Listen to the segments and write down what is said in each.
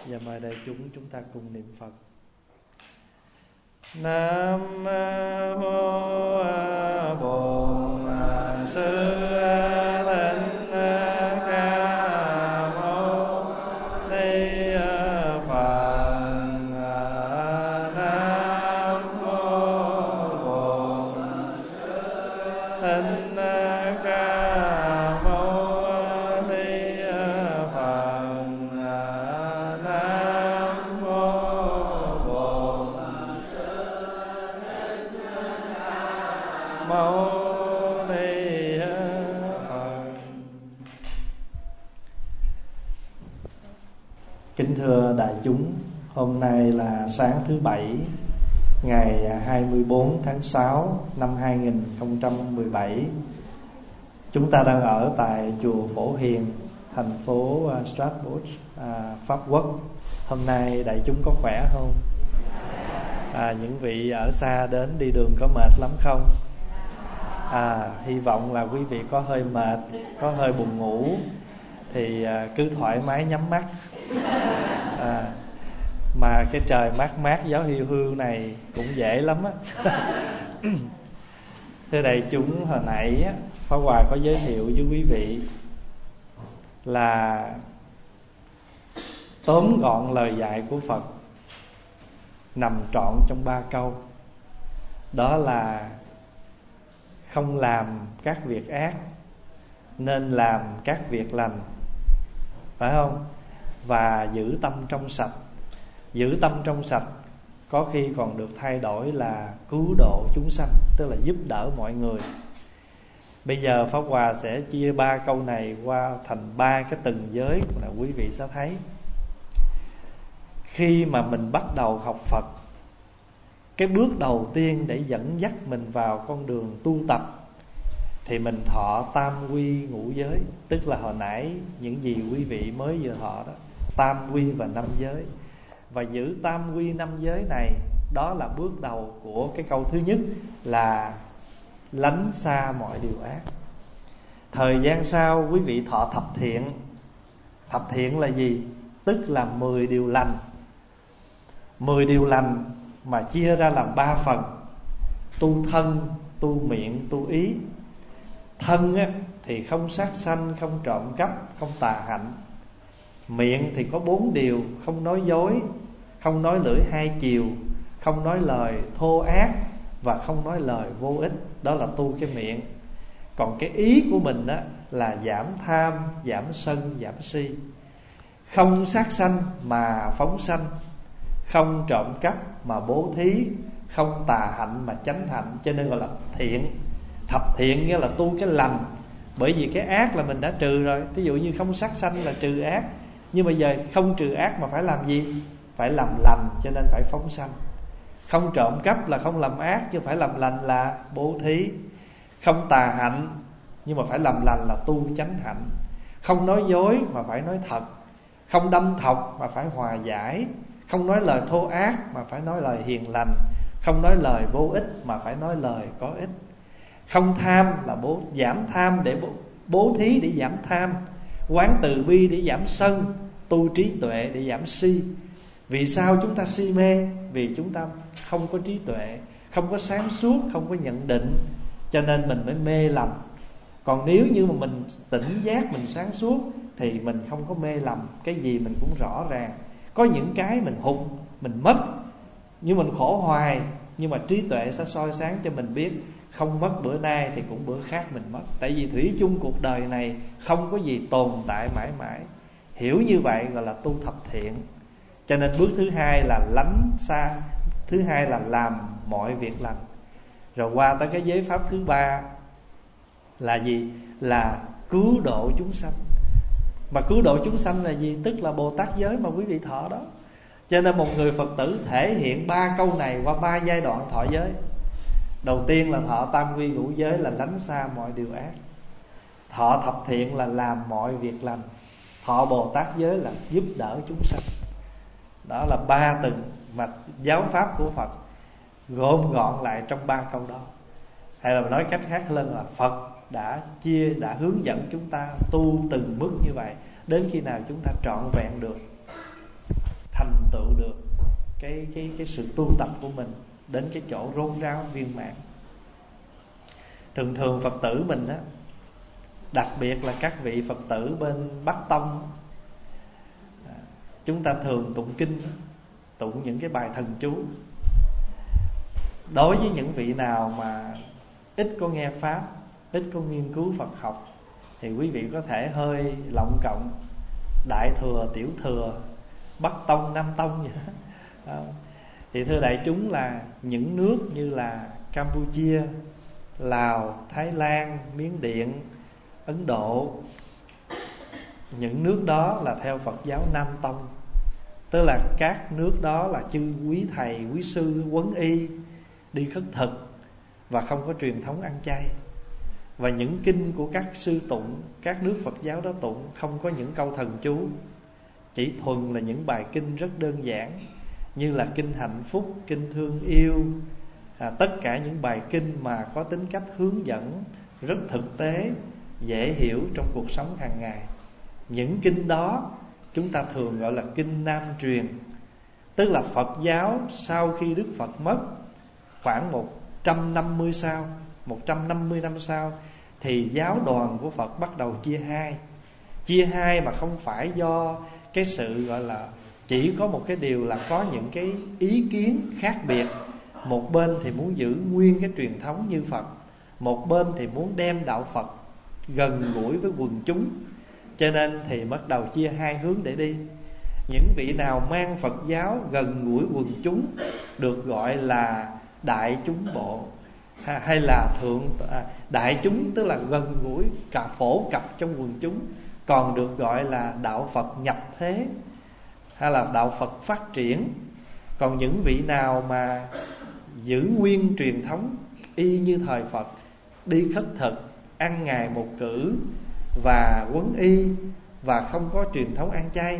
Và mời đại chúng ta cùng niệm Phật. Nam mô Bổn Sư Kính thưa đại chúng, hôm nay là sáng thứ Bảy, ngày 24 tháng 6 năm 2017. Chúng ta đang ở tại chùa Phổ Hiền, thành phố Strasbourg, Pháp Quốc. Hôm nay đại chúng có khỏe không? Những vị ở xa đến đi đường có mệt lắm không? Hy vọng là quý vị có hơi mệt, có hơi buồn ngủ thì cứ thoải mái nhắm mắt. Mà cái trời mát mát gió hiu hiu này cũng dễ lắm á. Thưa đại chúng, hồi nãy Pháp Hòa có giới thiệu với quý vị là tóm gọn lời dạy của Phật nằm trọn trong 3 câu. Đó là không làm các việc ác, nên làm các việc lành, phải không? Và giữ tâm trong sạch. Giữ tâm trong sạch có khi còn được thay đổi là cứu độ chúng sanh, tức là giúp đỡ mọi người. Bây giờ Pháp Hòa sẽ chia 3 câu này qua thành 3 cái từng giới là quý vị sẽ thấy. Khi mà mình bắt đầu học Phật, cái bước đầu tiên để dẫn dắt mình vào con đường tu tập thì mình thọ tam quy ngũ giới. Tức là hồi nãy những gì quý vị mới vừa thọ đó, tam quy và 5 giới. Và giữ tam quy 5 giới này, đó là bước đầu của cái câu thứ nhất là lánh xa mọi điều ác. Thời gian sau quý vị thọ thập thiện. Thập thiện là gì? Tức là 10 điều lành. 10 điều lành mà chia ra làm 3 phần: tu thân, tu miệng, tu ý. Thân á, thì không sát sanh, không trộm cắp, không tà hạnh. Miệng thì có 4 điều: không nói dối, không nói lưỡi hai chiều, không nói lời thô ác và không nói lời vô ích. Đó là tu cái miệng. Còn cái ý của mình á, là giảm tham, giảm sân, giảm si. Không sát sanh mà phóng sanh, không trộm cắp mà bố thí, không tà hạnh mà chánh hạnh. Cho nên gọi là thiện. Thập thiện nghĩa là tu cái lành. Bởi vì cái ác là mình đã trừ rồi. Ví dụ như không sát sanh là trừ ác, nhưng bây giờ không trừ ác mà phải làm gì? Phải làm lành, cho nên phải phóng sanh. Không trộm cắp là không làm ác, nhưng phải làm lành là bố thí. Không tà hạnh, nhưng mà phải làm lành là tu chánh hạnh. Không nói dối mà phải nói thật. Không đâm thọc mà phải hòa giải. Không nói lời thô ác mà phải nói lời hiền lành. Không nói lời vô ích mà phải nói lời có ích. Không tham là giảm tham để bố thí để giảm tham. Quán từ bi để giảm sân. Tu trí tuệ để giảm si. Vì sao chúng ta si mê? Vì chúng ta không có trí tuệ, không có sáng suốt, không có nhận định, cho nên mình mới mê lầm. Còn nếu như mà mình tỉnh giác, mình sáng suốt thì mình không có mê lầm. Cái gì mình cũng rõ ràng. Có những cái mình hụt, mình mất, nhưng mình khổ hoài. Nhưng mà trí tuệ sẽ soi sáng cho mình biết không mất bữa nay thì cũng bữa khác mình mất. Tại vì thủy chung cuộc đời này không có gì tồn tại mãi mãi. Hiểu như vậy gọi là tu thập thiện. Cho nên bước thứ hai là lánh xa. Thứ hai là làm mọi việc lành. Rồi qua tới cái giới pháp thứ 3 là gì? Là cứu độ chúng sanh. Mà cứu độ chúng sanh là gì? Tức là Bồ Tát giới mà quý vị thọ đó. Cho nên một người Phật tử thể hiện 3 câu này qua 3 giai đoạn thọ giới. Đầu tiên là thọ tam quy ngũ giới là lánh xa mọi điều ác. Thọ thập thiện là làm mọi việc lành. Thọ Bồ Tát giới là giúp đỡ chúng sanh. Đó là 3 từng mà giáo pháp của Phật gom gọn lại trong 3 câu đó. Hay là nói cách khác hơn là Phật đã hướng dẫn chúng ta tu từng bước như vậy, đến khi nào chúng ta trọn vẹn được. cái sự tu tập của mình đến cái chỗ rốt ráo viên mãn. Thường thường Phật tử mình á, đặc biệt là các vị Phật tử bên Bắc Tông, chúng ta thường tụng kinh, tụng những cái bài thần chú. Đối với những vị nào mà ít có nghe Pháp, ít có nghiên cứu Phật học, thì quý vị có thể hơi lộng cộng Đại Thừa, Tiểu Thừa, Bắc Tông, Nam Tông vậy đó. Thì thưa đại chúng là những nước như là Campuchia, Lào, Thái Lan, Miến Điện, Ấn Độ, những nước đó là theo Phật giáo Nam Tông. Tức là các nước đó là chư quý thầy, quý sư, quấn y đi khất thực và không có truyền thống ăn chay. Và những kinh của các sư tụng, các nước Phật giáo đó tụng không có những câu thần chú, chỉ thuần là những bài kinh rất đơn giản, như là kinh hạnh phúc, kinh thương yêu, tất cả những bài kinh mà có tính cách hướng dẫn rất thực tế, dễ hiểu trong cuộc sống hàng ngày. Những kinh đó chúng ta thường gọi là kinh Nam truyền. Tức là Phật giáo sau khi Đức Phật mất khoảng 150 năm sau, thì giáo đoàn của Phật bắt đầu chia hai. Chia hai mà không phải do cái sự gọi là, chỉ có một cái điều là có những cái ý kiến khác biệt. Một bên thì muốn giữ nguyên cái truyền thống như Phật, một bên thì muốn đem đạo Phật gần gũi với quần chúng. Cho nên thì bắt đầu chia hai hướng để đi. Những vị nào mang Phật giáo gần gũi quần chúng được gọi là đại chúng bộ, hay là đại chúng, tức là gần gũi cả phổ cập trong quần chúng, còn được gọi là đạo Phật nhập thế, hay là đạo Phật phát triển. Còn những vị nào mà giữ nguyên truyền thống y như thời Phật, đi khất thực, ăn ngày một cử và quấn y, và không có truyền thống ăn chay,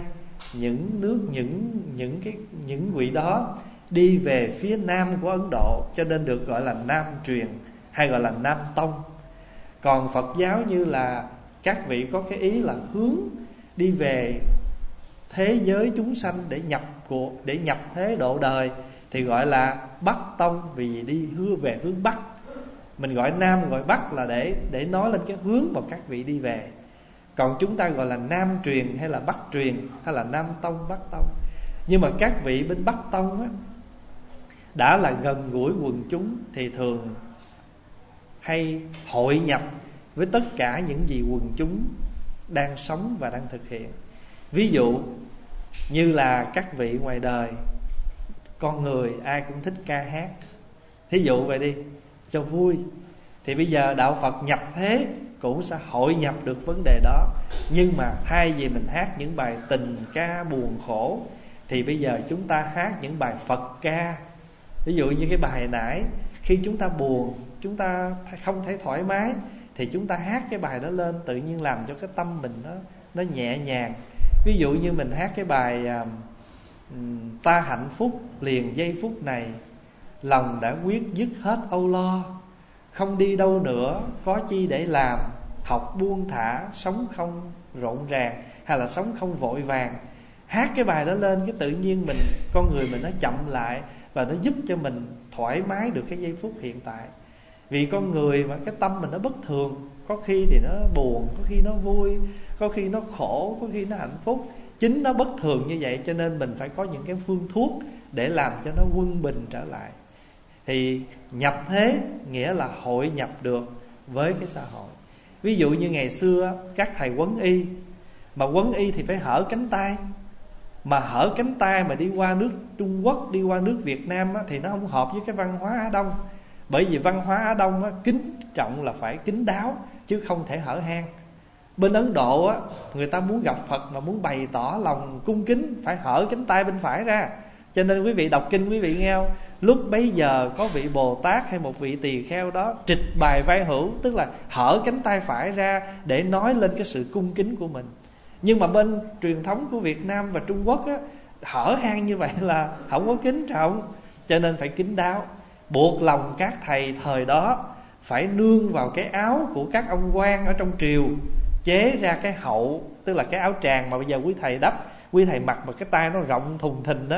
những vị đó đi về phía nam của Ấn Độ, cho nên được gọi là Nam truyền hay gọi là Nam tông. Còn Phật giáo như là các vị có cái ý là hướng đi về thế giới chúng sanh để nhập thế độ đời, thì gọi là Bắc tông, vì đi về hướng Bắc. Mình gọi Nam gọi Bắc là để nói lên cái hướng mà các vị đi về. Còn chúng ta gọi là Nam truyền hay là Bắc truyền, hay là Nam tông, Bắc tông. Nhưng mà các vị bên Bắc tông á, đã là gần gũi quần chúng thì thường hay hội nhập với tất cả những gì quần chúng đang sống và đang thực hiện. Ví dụ như là các vị ngoài đời, con người ai cũng thích ca hát, thí dụ vậy đi cho vui, thì bây giờ đạo Phật nhập thế cũng sẽ hội nhập được vấn đề đó. Nhưng mà thay vì mình hát những bài tình ca buồn khổ, thì bây giờ chúng ta hát những bài Phật ca. Ví dụ như cái bài nãy, khi chúng ta buồn, chúng ta không thấy thoải mái, thì chúng ta hát cái bài đó lên, tự nhiên làm cho cái tâm mình nó nhẹ nhàng. Ví dụ như mình hát cái bài ta hạnh phúc liền giây phút này, lòng đã quyết dứt hết âu lo, không đi đâu nữa có chi để làm, học buông thả, sống không rộn ràng, hay là sống không vội vàng. Hát cái bài đó lên, cái tự nhiên con người mình nó chậm lại, và nó giúp cho mình thoải mái được cái giây phút hiện tại. Vì con người mà cái tâm mình nó bất thường, có khi thì nó buồn, có khi nó vui, có khi nó khổ, có khi nó hạnh phúc. Chính nó bất thường như vậy, cho nên mình phải có những cái phương thuốc để làm cho nó quân bình trở lại. Thì nhập thế nghĩa là hội nhập được với cái xã hội. Ví dụ như ngày xưa các thầy quấn y, mà quấn y thì phải hở cánh tay. Mà hở cánh tay mà đi qua nước Trung Quốc, đi qua nước Việt Nam á, thì nó không hợp với cái văn hóa Á Đông. Bởi vì văn hóa Á Đông á, kính trọng là phải kín đáo, chứ không thể hở hang. Bên Ấn Độ á, người ta muốn gặp Phật mà muốn bày tỏ lòng cung kính, phải hở cánh tay bên phải ra. Cho nên quý vị đọc kinh, quý vị nghe không? Lúc bấy giờ có vị Bồ Tát hay một vị tỳ kheo đó trịch bài vai hữu, tức là hở cánh tay phải ra để nói lên cái sự cung kính của mình. Nhưng mà bên truyền thống của Việt Nam và Trung Quốc á, hở hang như vậy là không có kính trọng, cho nên phải kín đáo. Buộc lòng các thầy thời đó phải nương vào cái áo của các ông quan ở trong triều, chế ra cái hậu, tức là cái áo tràng mà bây giờ quý thầy đắp, quý thầy mặc mà cái tay nó rộng thùng thình đó.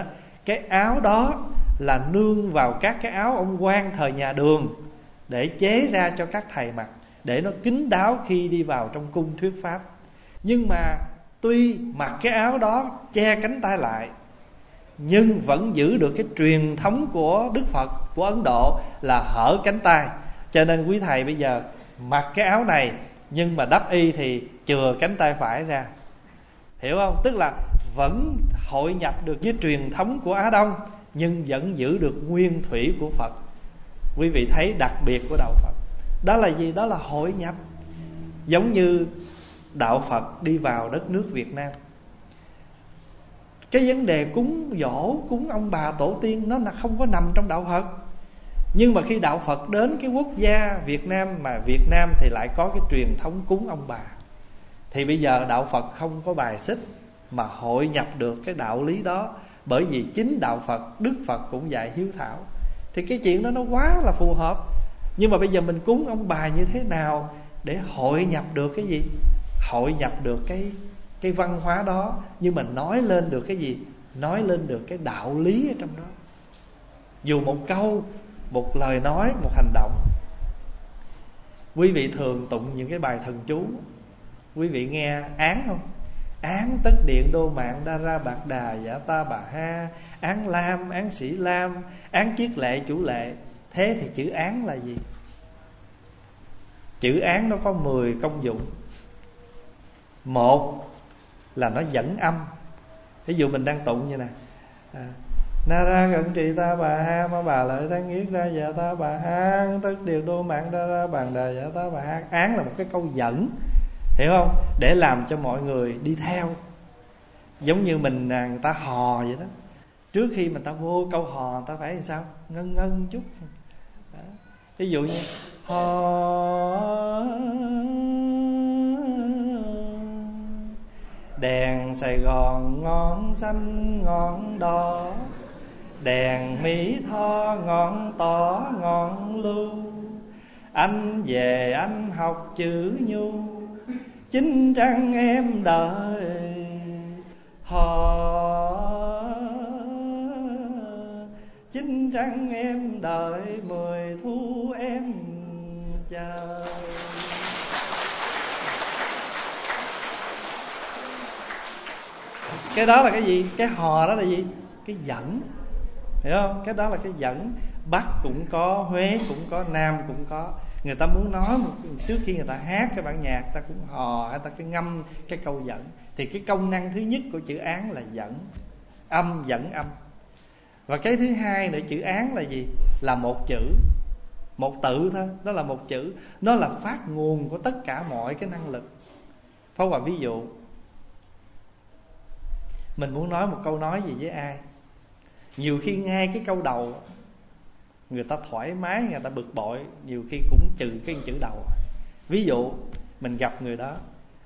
cái áo đó là nương vào các cái áo ông quan thời nhà Đường để chế ra cho các thầy mặc, để nó kín đáo khi đi vào trong cung thuyết pháp. Nhưng mà tuy mặc cái áo đó che cánh tay lại, nhưng vẫn giữ được cái truyền thống của Đức Phật, của Ấn Độ là hở cánh tay. Cho nên quý thầy bây giờ mặc cái áo này, nhưng mà đắp y thì chừa cánh tay phải ra. Hiểu không? Tức là vẫn hội nhập được với truyền thống của Á Đông, nhưng vẫn giữ được nguyên thủy của Phật. Quý vị thấy đặc biệt của đạo Phật đó là gì? Đó là hội nhập. Giống như đạo Phật đi vào đất nước Việt Nam, cái vấn đề cúng dỗ, cúng ông bà tổ tiên nó là không có nằm trong đạo Phật. Nhưng mà khi đạo Phật đến cái quốc gia Việt Nam, mà Việt Nam thì lại có cái truyền thống cúng ông bà, thì bây giờ đạo Phật không có bài xích mà hội nhập được cái đạo lý đó. Bởi vì chính đạo Phật, Đức Phật cũng dạy hiếu thảo, thì cái chuyện đó nó quá là phù hợp. Nhưng mà bây giờ mình cúng ông bà như thế nào để hội nhập được cái gì? Hội nhập được cái văn hóa đó, nhưng mà nói lên được cái gì? Nói lên được cái đạo lý ở trong đó. Dù một câu, một lời nói, một hành động. Quý vị thường tụng những cái bài thần chú, quý vị nghe án không? Án tất điện đô mạng đa ra bạc đà giả ta bà ha, án lam, án sĩ lam, án chiết lệ chủ lệ. Thế thì chữ án là gì? Chữ án nó có 10 công dụng. Một là nó dẫn âm. Ví dụ mình đang tụng như nè, na ra cận trì ta bà ha, ma bà lợi thắng yết ra dạ ta bà ha, tất điện đô mạng đa ra bàn đà dạ ta bà ha. Án là một cái câu dẫn, hiểu không? Để làm cho mọi người đi theo. Giống như mình người ta hò vậy đó, trước khi mình ta vô câu hò, người ta phải làm sao? Ngân ngân chút đó. Ví dụ như hò đèn Sài Gòn ngọn xanh ngọn đỏ, đèn Mỹ Tho ngọn tỏ ngọn lưu, anh về anh học chữ nhu, chính trăng em đợi hò, chính trăng em đợi 10 thu em chờ. Cái đó là cái gì? Cái hò đó là gì? Cái dẫn, hiểu không? Cái đó là cái dẫn. Bắc cũng có, Huế cũng có, Nam cũng có. Người ta muốn nói trước khi người ta hát cái bản nhạc, ta cũng hò, hay ta cứ ngâm cái câu dẫn. Thì cái công năng thứ nhất của chữ án là dẫn âm, dẫn âm. Và cái thứ hai nữa, chữ án là gì? Là một chữ, một tự thôi. Đó là một chữ. Nó là phát nguồn của tất cả mọi cái năng lực. Pháp Hòa ví dụ, mình muốn nói một câu nói gì với ai, nhiều khi ngay cái câu đầu người ta thoải mái, người ta bực bội, nhiều khi cũng trừ cái chữ đầu. Ví dụ mình gặp người đó,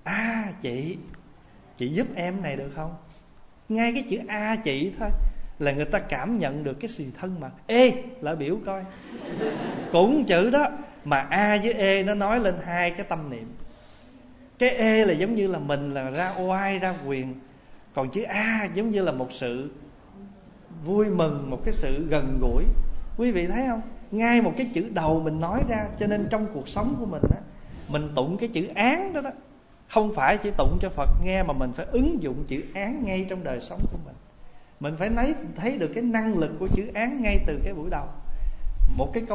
chị giúp em này được không? Ngay cái chữ chị thôi là người ta cảm nhận được cái sự thân mật. Lại biểu coi, cũng chữ đó mà với nó nói lên hai cái tâm niệm. Cái là giống như là mình là ra oai, ra quyền. Còn chữ giống như là một sự vui mừng, một cái sự gần gũi. Quý vị thấy không? Ngay một cái chữ đầu mình nói ra. Cho nên trong cuộc sống của mình á, mình tụng cái chữ án đó không phải chỉ tụng cho Phật nghe, mà mình phải ứng dụng chữ án ngay trong đời sống của mình. Mình phải thấy được cái năng lực của chữ án ngay từ cái buổi đầu. Một cái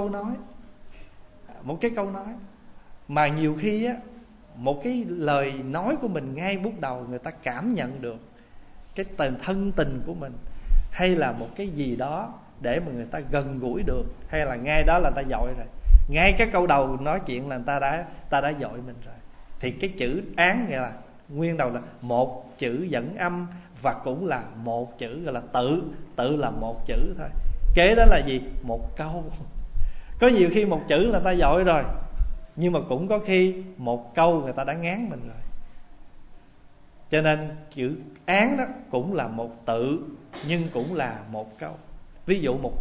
câu nói mà nhiều khi á, một cái lời nói của mình ngay bước đầu người ta cảm nhận được cái thân tình của mình, hay là một cái gì đó để mà người ta gần gũi được, hay là ngay đó là ta dội rồi. Ngay cái câu đầu nói chuyện là ta đã dội mình rồi. Thì cái chữ án nghĩa là nguyên đầu là một chữ dẫn âm, và cũng là một chữ gọi là tự là một chữ thôi. Kế đó là gì? Một câu. Có nhiều khi một chữ là ta dội rồi, nhưng mà cũng có khi một câu người ta đã ngán mình rồi. Cho nên chữ án đó cũng là một tự, nhưng cũng là một câu. Ví dụ một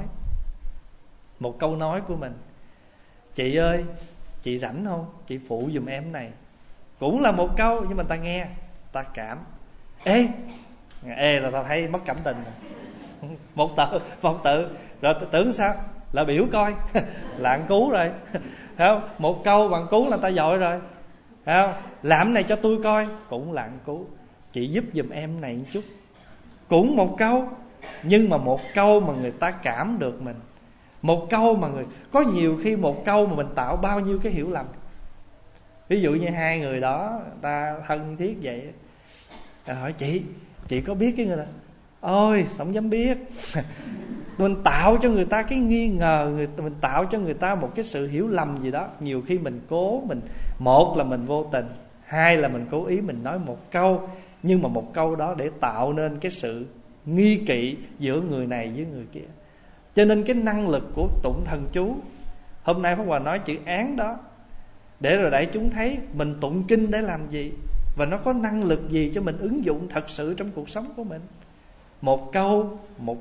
câu nói của mình: chị ơi, chị rảnh không? Chị phụ giùm em này. Cũng là một câu, nhưng mà ta nghe, ta cảm. Ê là ta thấy mất cảm tình rồi. một tự. Rồi tưởng sao là biểu coi là ăn cứu rồi. Thấy không? Một câu bằng cứu là ta dội rồi. Thấy không? Làm này cho tôi coi cũng là ăn cứu. Chị giúp giùm em này một chút, cũng một câu. Nhưng mà một câu mà người ta cảm được mình, một câu mà có nhiều khi một câu mà mình tạo bao nhiêu cái hiểu lầm. Ví dụ như hai người đó ta thân thiết vậy, ta hỏi chị có biết cái người đó? Ôi không dám biết. Mình tạo cho người ta cái nghi ngờ, mình tạo cho người ta một cái sự hiểu lầm gì đó. Nhiều khi mình cố, một là mình vô tình, hai là mình cố ý mình nói một câu, nhưng mà một câu đó để tạo nên cái sự nghi kỵ giữa người này với người kia. Cho nên cái năng lực của tụng thần chú, hôm nay Pháp Hòa nói chữ án đó, để rồi đại chúng thấy mình tụng kinh để làm gì, và nó có năng lực gì cho mình ứng dụng thật sự trong cuộc sống của mình. Một câu,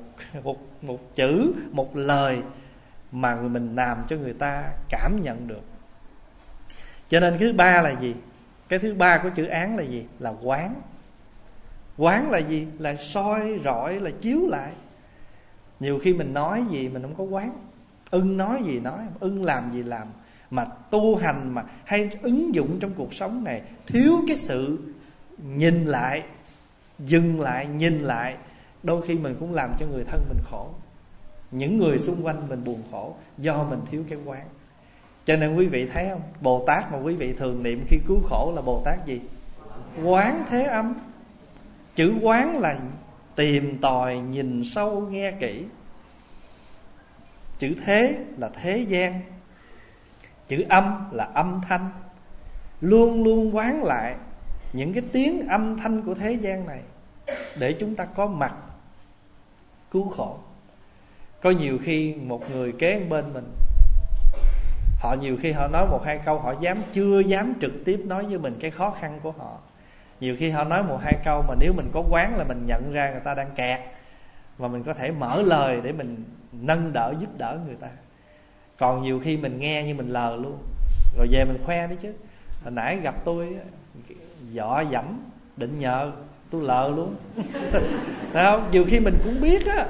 một chữ, một lời mà mình làm cho người ta cảm nhận được. Cho nên thứ ba là gì? Cái thứ ba của chữ án là gì? Là quán. Quán là gì? Là soi rọi, là chiếu lại. Nhiều khi mình nói gì mình không có quán, ưng nói gì nói, ưng làm gì làm. Mà tu hành mà hay ứng dụng trong cuộc sống này, thiếu cái sự nhìn lại, dừng lại, nhìn lại, đôi khi mình cũng làm cho người thân mình khổ, những người xung quanh mình buồn khổ, do mình thiếu cái quán. Cho nên quý vị thấy không, Bồ Tát mà quý vị thường niệm khi cứu khổ là Bồ Tát gì? Quán thế âm. Chữ quán là tìm tòi, nhìn sâu, nghe kỹ. Chữ thế là thế gian, chữ âm là âm thanh. Luôn luôn quán lại những cái tiếng âm thanh của thế gian này, để chúng ta có mặt cứu khổ. Có nhiều khi một người kế bên mình, họ nhiều khi họ nói một hai câu, họ chưa dám trực tiếp nói với mình cái khó khăn của họ. Nhiều khi họ nói một hai câu mà nếu mình có quán là mình nhận ra người ta đang kẹt, và mình có thể mở lời để mình nâng đỡ, giúp đỡ người ta. Còn nhiều khi mình nghe nhưng mình lờ luôn, rồi về mình khoe đấy chứ. Hồi nãy gặp tôi dọ dẫm định nhờ, tôi lờ luôn. Thấy không? Nhiều khi mình cũng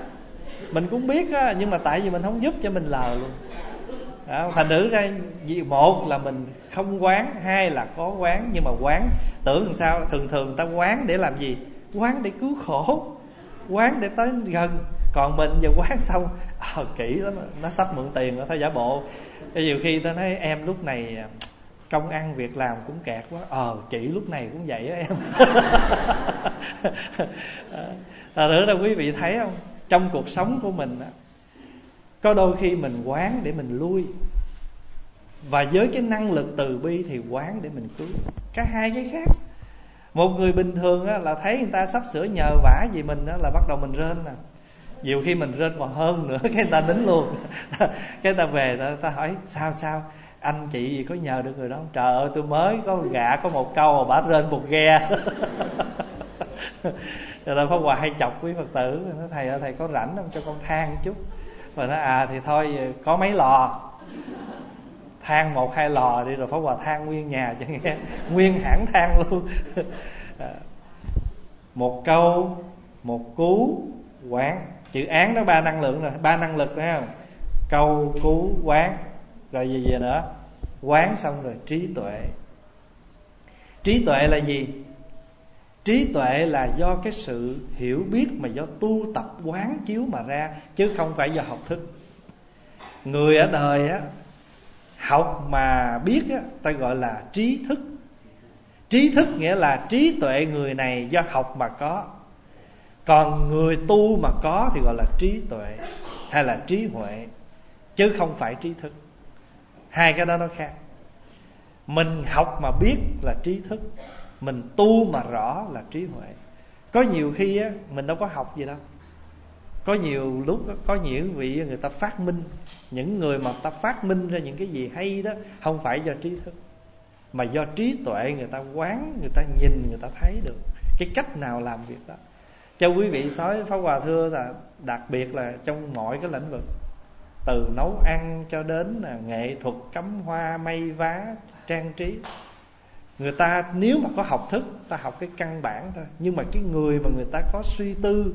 biết á, nhưng mà tại vì mình không giúp cho mình lờ luôn. Đó, thành thử ra một là mình không quán, hai là có quán. Nhưng mà quán tưởng làm sao? Thường người ta quán để làm gì? Quán để cứu khổ, quán để tới gần. Còn mình giờ quán xong kỹ lắm, nó sắp mượn tiền nó thôi giả bộ. Nhiều khi ta nói em lúc này công ăn việc làm cũng kẹt quá. Chị lúc này cũng vậy á em. Thật ra quý vị thấy không, trong cuộc sống của mình á, có đôi khi mình quán để mình lui, và với cái năng lực từ bi thì quán để mình cứu. Cả hai cái khác. Một người bình thường á, là thấy người ta sắp sửa nhờ vả gì mình á, là bắt đầu mình rên nè. Nhiều khi mình rên còn hơn nữa, cái người ta nín luôn. Cái ta về ta hỏi sao anh chị gì có nhờ được người đó không? Trời ơi tôi mới có gạ có một câu mà bả rên một ghe. Rồi đó Pháp Hòa hay chọc quý Phật tử, nói thầy có rảnh không cho con than chút. Và nói thì thôi có mấy lò, than 1-2 lò đi. Rồi Pháp Hòa than nguyên nhà cho nghe, nguyên hãng than luôn. Một câu, một cú, quán. Chữ án nó 3 năng lượng rồi, 3 năng lực phải không? Câu, cú, quán. Rồi gì nữa? Quán xong rồi trí tuệ. Trí tuệ là gì? Trí tuệ là do cái sự hiểu biết mà do tu tập quán chiếu mà ra, chứ không phải do học thức. Người ở đời á, học mà biết á, ta gọi là trí thức. Trí thức nghĩa là trí tuệ người này do học mà có. Còn người tu mà có thì gọi là trí tuệ hay là trí huệ, chứ không phải trí thức. Hai cái đó nó khác. Mình học mà biết là trí thức, mình tu mà rõ là trí huệ. Có nhiều khi á, mình đâu có học gì đâu. Có nhiều lúc á, có những vị người ta phát minh, những người mà ta phát minh ra những cái gì hay đó, không phải do trí thức, mà do trí tuệ. Người ta quán, người ta nhìn, người ta thấy được cái cách nào làm việc đó. Cho quý vị nói Pháp Hòa thưa là đặc biệt là trong mọi cái lĩnh vực, từ nấu ăn cho đến là nghệ thuật, cắm hoa, may vá, trang trí. Người ta nếu mà có học thức, ta học cái căn bản thôi. Nhưng mà cái người mà người ta có suy tư,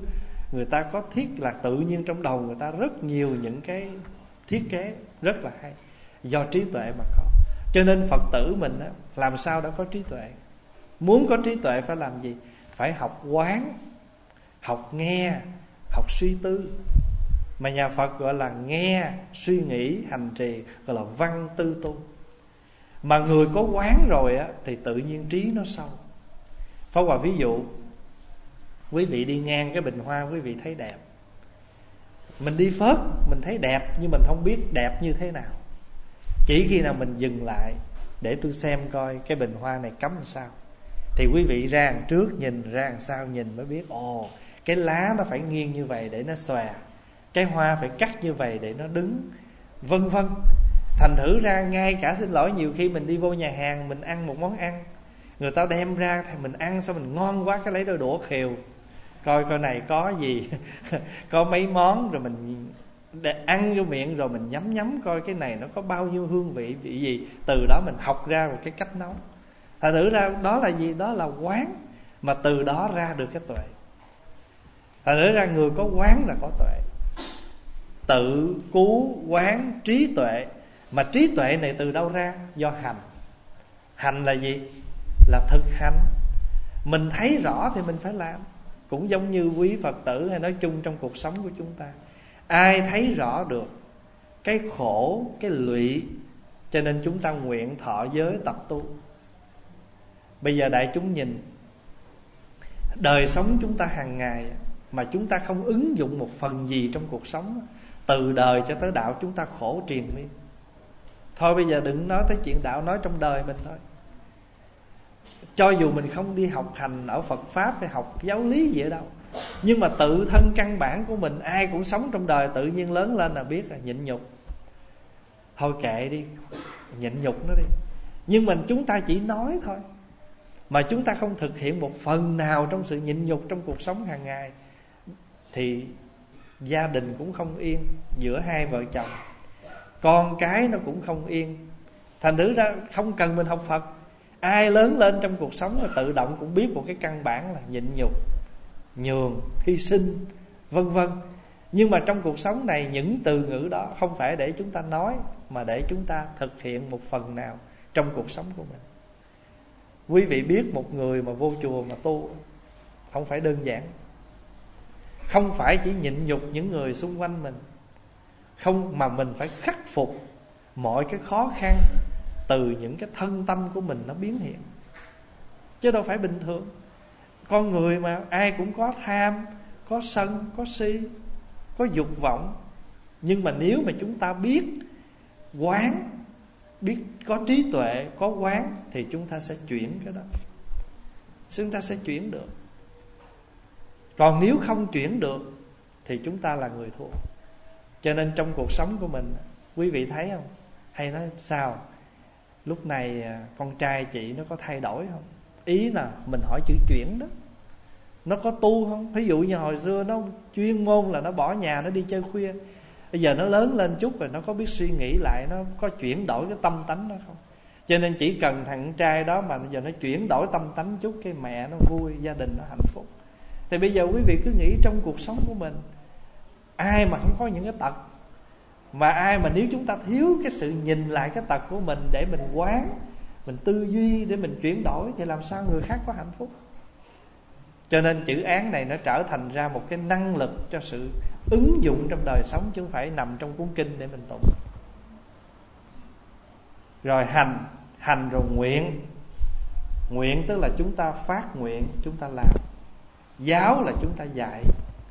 người ta có thiết là tự nhiên trong đầu người ta rất nhiều những cái thiết kế rất là hay, do trí tuệ mà có. Cho nên Phật tử mình á, làm sao đã có trí tuệ. Muốn có trí tuệ phải làm gì? Phải học quán, học nghe, học suy tư. Mà nhà Phật gọi là nghe, suy nghĩ, hành trì, gọi là văn tư tu. Mà người có quán rồi á, thì tự nhiên trí nó sâu. Pháp Hòa ví dụ, quý vị đi ngang cái bình hoa quý vị thấy đẹp, mình đi phớt mình thấy đẹp, nhưng mình không biết đẹp như thế nào. Chỉ khi nào mình dừng lại để tôi xem coi cái bình hoa này cắm làm sao, thì quý vị ra đằng trước nhìn, ra đằng sau nhìn mới biết, ồ, cái lá nó phải nghiêng như vậy để nó xòe, cái hoa phải cắt như vậy để nó đứng, vân vân. Thành thử ra ngay cả, xin lỗi, nhiều khi mình đi vô nhà hàng, mình ăn một món ăn, người ta đem ra thì mình ăn xong mình ngon quá, cái lấy đôi đũa khều coi này có gì có mấy món, rồi mình ăn vô miệng, rồi mình nhắm coi cái này nó có bao nhiêu hương vị gì. Từ đó mình học ra một cái cách nấu. Thành thử ra đó là gì? Đó là quán, mà từ đó ra được cái tuệ. Thành thử ra người có quán là có tuệ. Tự cứu quán trí tuệ. Mà trí tuệ này từ đâu ra? Do hành. Hành là gì? Là thực hành. Mình thấy rõ thì mình phải làm. Cũng giống như quý Phật tử hay nói chung trong cuộc sống của chúng ta, ai thấy rõ được cái khổ, cái lụy, cho nên chúng ta nguyện thọ giới tập tu. Bây giờ đại chúng nhìn đời sống chúng ta hàng ngày mà chúng ta không ứng dụng một phần gì trong cuộc sống, từ đời cho tới đạo chúng ta khổ triền miên. Thôi bây giờ đừng nói tới chuyện đạo, nói trong đời mình thôi. Cho dù mình không đi học hành ở Phật Pháp hay học giáo lý gì ở đâu, nhưng mà tự thân căn bản của mình, ai cũng sống trong đời, tự nhiên lớn lên là biết là nhịn nhục. Thôi kệ đi, nhịn nhục nó đi. Nhưng mình chúng ta chỉ nói thôi, mà chúng ta không thực hiện một phần nào trong sự nhịn nhục trong cuộc sống hàng ngày, thì gia đình cũng không yên, giữa hai vợ chồng, con cái nó cũng không yên. Thành thử ra không cần mình học Phật, ai lớn lên trong cuộc sống là tự động cũng biết một cái căn bản là nhịn nhục, nhường, hy sinh, vân vân. Nhưng mà trong cuộc sống này, những từ ngữ đó không phải để chúng ta nói, mà để chúng ta thực hiện một phần nào trong cuộc sống của mình. Quý vị biết một người mà vô chùa mà tu không phải đơn giản. Không phải chỉ nhịn nhục những người xung quanh mình, không, mà mình phải khắc phục mọi cái khó khăn từ những cái thân tâm của mình nó biến hiện, chứ đâu phải bình thường. Con người mà ai cũng có tham, có sân, có si, có dục vọng. Nhưng mà nếu mà chúng ta biết quán, biết có trí tuệ, có quán, thì chúng ta sẽ chuyển cái đó, chúng ta sẽ chuyển được. Còn nếu không chuyển được thì chúng ta là người thua. Cho nên trong cuộc sống của mình, quý vị thấy không? Hay nói sao lúc này con trai chị nó có thay đổi không? Ý là mình hỏi chữ chuyển đó, nó có tu không? Ví dụ như hồi xưa nó chuyên môn là nó bỏ nhà, nó đi chơi khuya. Bây giờ nó lớn lên chút rồi, nó có biết suy nghĩ lại, nó có chuyển đổi cái tâm tánh đó không? Cho nên chỉ cần thằng trai đó mà bây giờ nó chuyển đổi tâm tánh chút, cái mẹ nó vui, gia đình nó hạnh phúc. Thì bây giờ quý vị cứ nghĩ trong cuộc sống của mình, ai mà không có những cái tật, mà ai mà nếu chúng ta thiếu cái sự nhìn lại cái tật của mình để mình quán, mình tư duy để mình chuyển đổi, thì làm sao người khác có hạnh phúc? Cho nên chữ án này nó trở thành ra một cái năng lực cho sự ứng dụng trong đời sống, chứ không phải nằm trong cuốn kinh để mình tụng. Rồi hành rồi nguyện. Nguyện tức là chúng ta phát nguyện, chúng ta làm. Giáo là chúng ta dạy.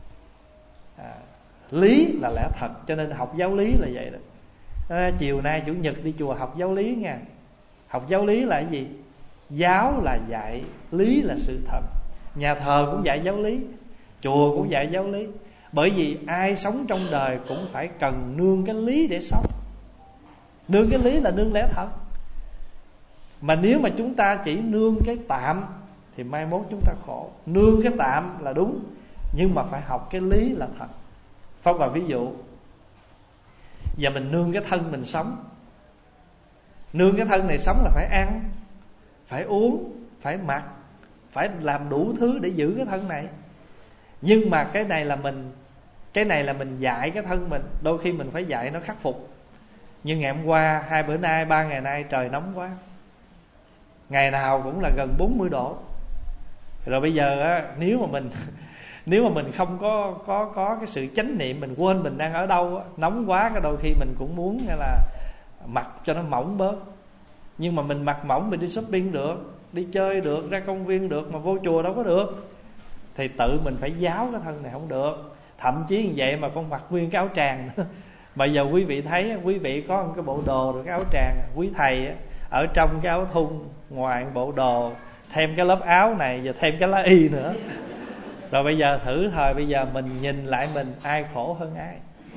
Lý là lẽ thật, cho nên học giáo lý là vậy đó. Chiều nay Chủ nhật đi chùa học giáo lý nha. Học giáo lý là cái gì? Giáo là dạy, lý là sự thật. Nhà thờ cũng dạy giáo lý, chùa cũng dạy giáo lý. Bởi vì ai sống trong đời cũng phải cần nương cái lý để sống. Nương cái lý là nương lẽ thật. Mà nếu mà chúng ta chỉ nương cái tạm thì mai mốt chúng ta khổ. Nương cái tạm là đúng, nhưng mà phải học cái lý là thật. Pháp vào ví dụ, giờ mình nương cái thân mình sống. Nương cái thân này sống là phải ăn, phải uống, phải mặc, phải làm đủ thứ để giữ cái thân này. Nhưng mà cái này là mình dạy cái thân mình. Đôi khi mình phải dạy nó khắc phục. Nhưng ngày hôm qua, 2 bữa nay, 3 ngày nay trời nóng quá, ngày nào cũng là gần 40 độ. Rồi bây giờ á, nếu mà mình không có cái sự chánh niệm, mình quên mình đang ở đâu á, nóng quá cái đôi khi mình cũng muốn là mặc cho nó mỏng bớt. Nhưng mà mình mặc mỏng mình đi shopping được, đi chơi được, ra công viên được, mà vô chùa đâu có được. Thì tự mình phải giáo cái thân này không được. Thậm chí như vậy mà con mặc nguyên cái áo tràng nữa. Mà giờ quý vị thấy, quý vị có một cái bộ đồ rồi cái áo tràng, quý thầy ở trong cái áo thun, ngoài bộ đồ, thêm cái lớp áo này, giờ thêm cái lá y nữa. Rồi bây giờ thử thời bây giờ mình nhìn lại mình, ai khổ hơn ai?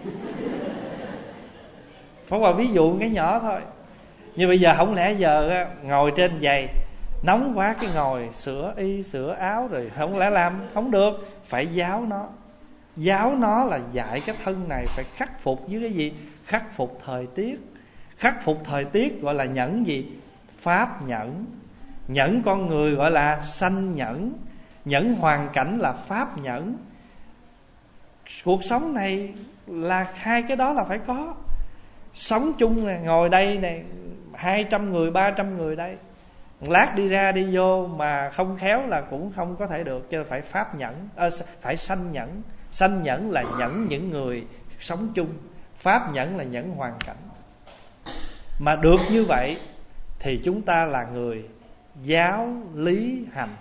Phó Hòa ví dụ cái nhỏ thôi. Nhưng bây giờ không lẽ giờ ngồi trên giày nóng quá cái ngồi sửa y sửa áo, rồi không lẽ làm không được. Phải giáo nó. Giáo nó là dạy cái thân này phải khắc phục với cái gì? Khắc phục thời tiết. Khắc phục thời tiết gọi là nhẫn gì? Pháp nhẫn. Nhẫn con người gọi là sanh nhẫn. Nhẫn hoàn cảnh là pháp nhẫn. Cuộc sống này là hai cái đó là phải có. Sống chung này, ngồi đây này 200 người, 300 người đây, lát đi ra đi vô mà không khéo là cũng không có thể được. Cho nên phải pháp nhẫn, phải sanh nhẫn. Sanh nhẫn là nhẫn những người sống chung, pháp nhẫn là nhẫn hoàn cảnh. Mà được như vậy thì chúng ta là người giáo lý hành.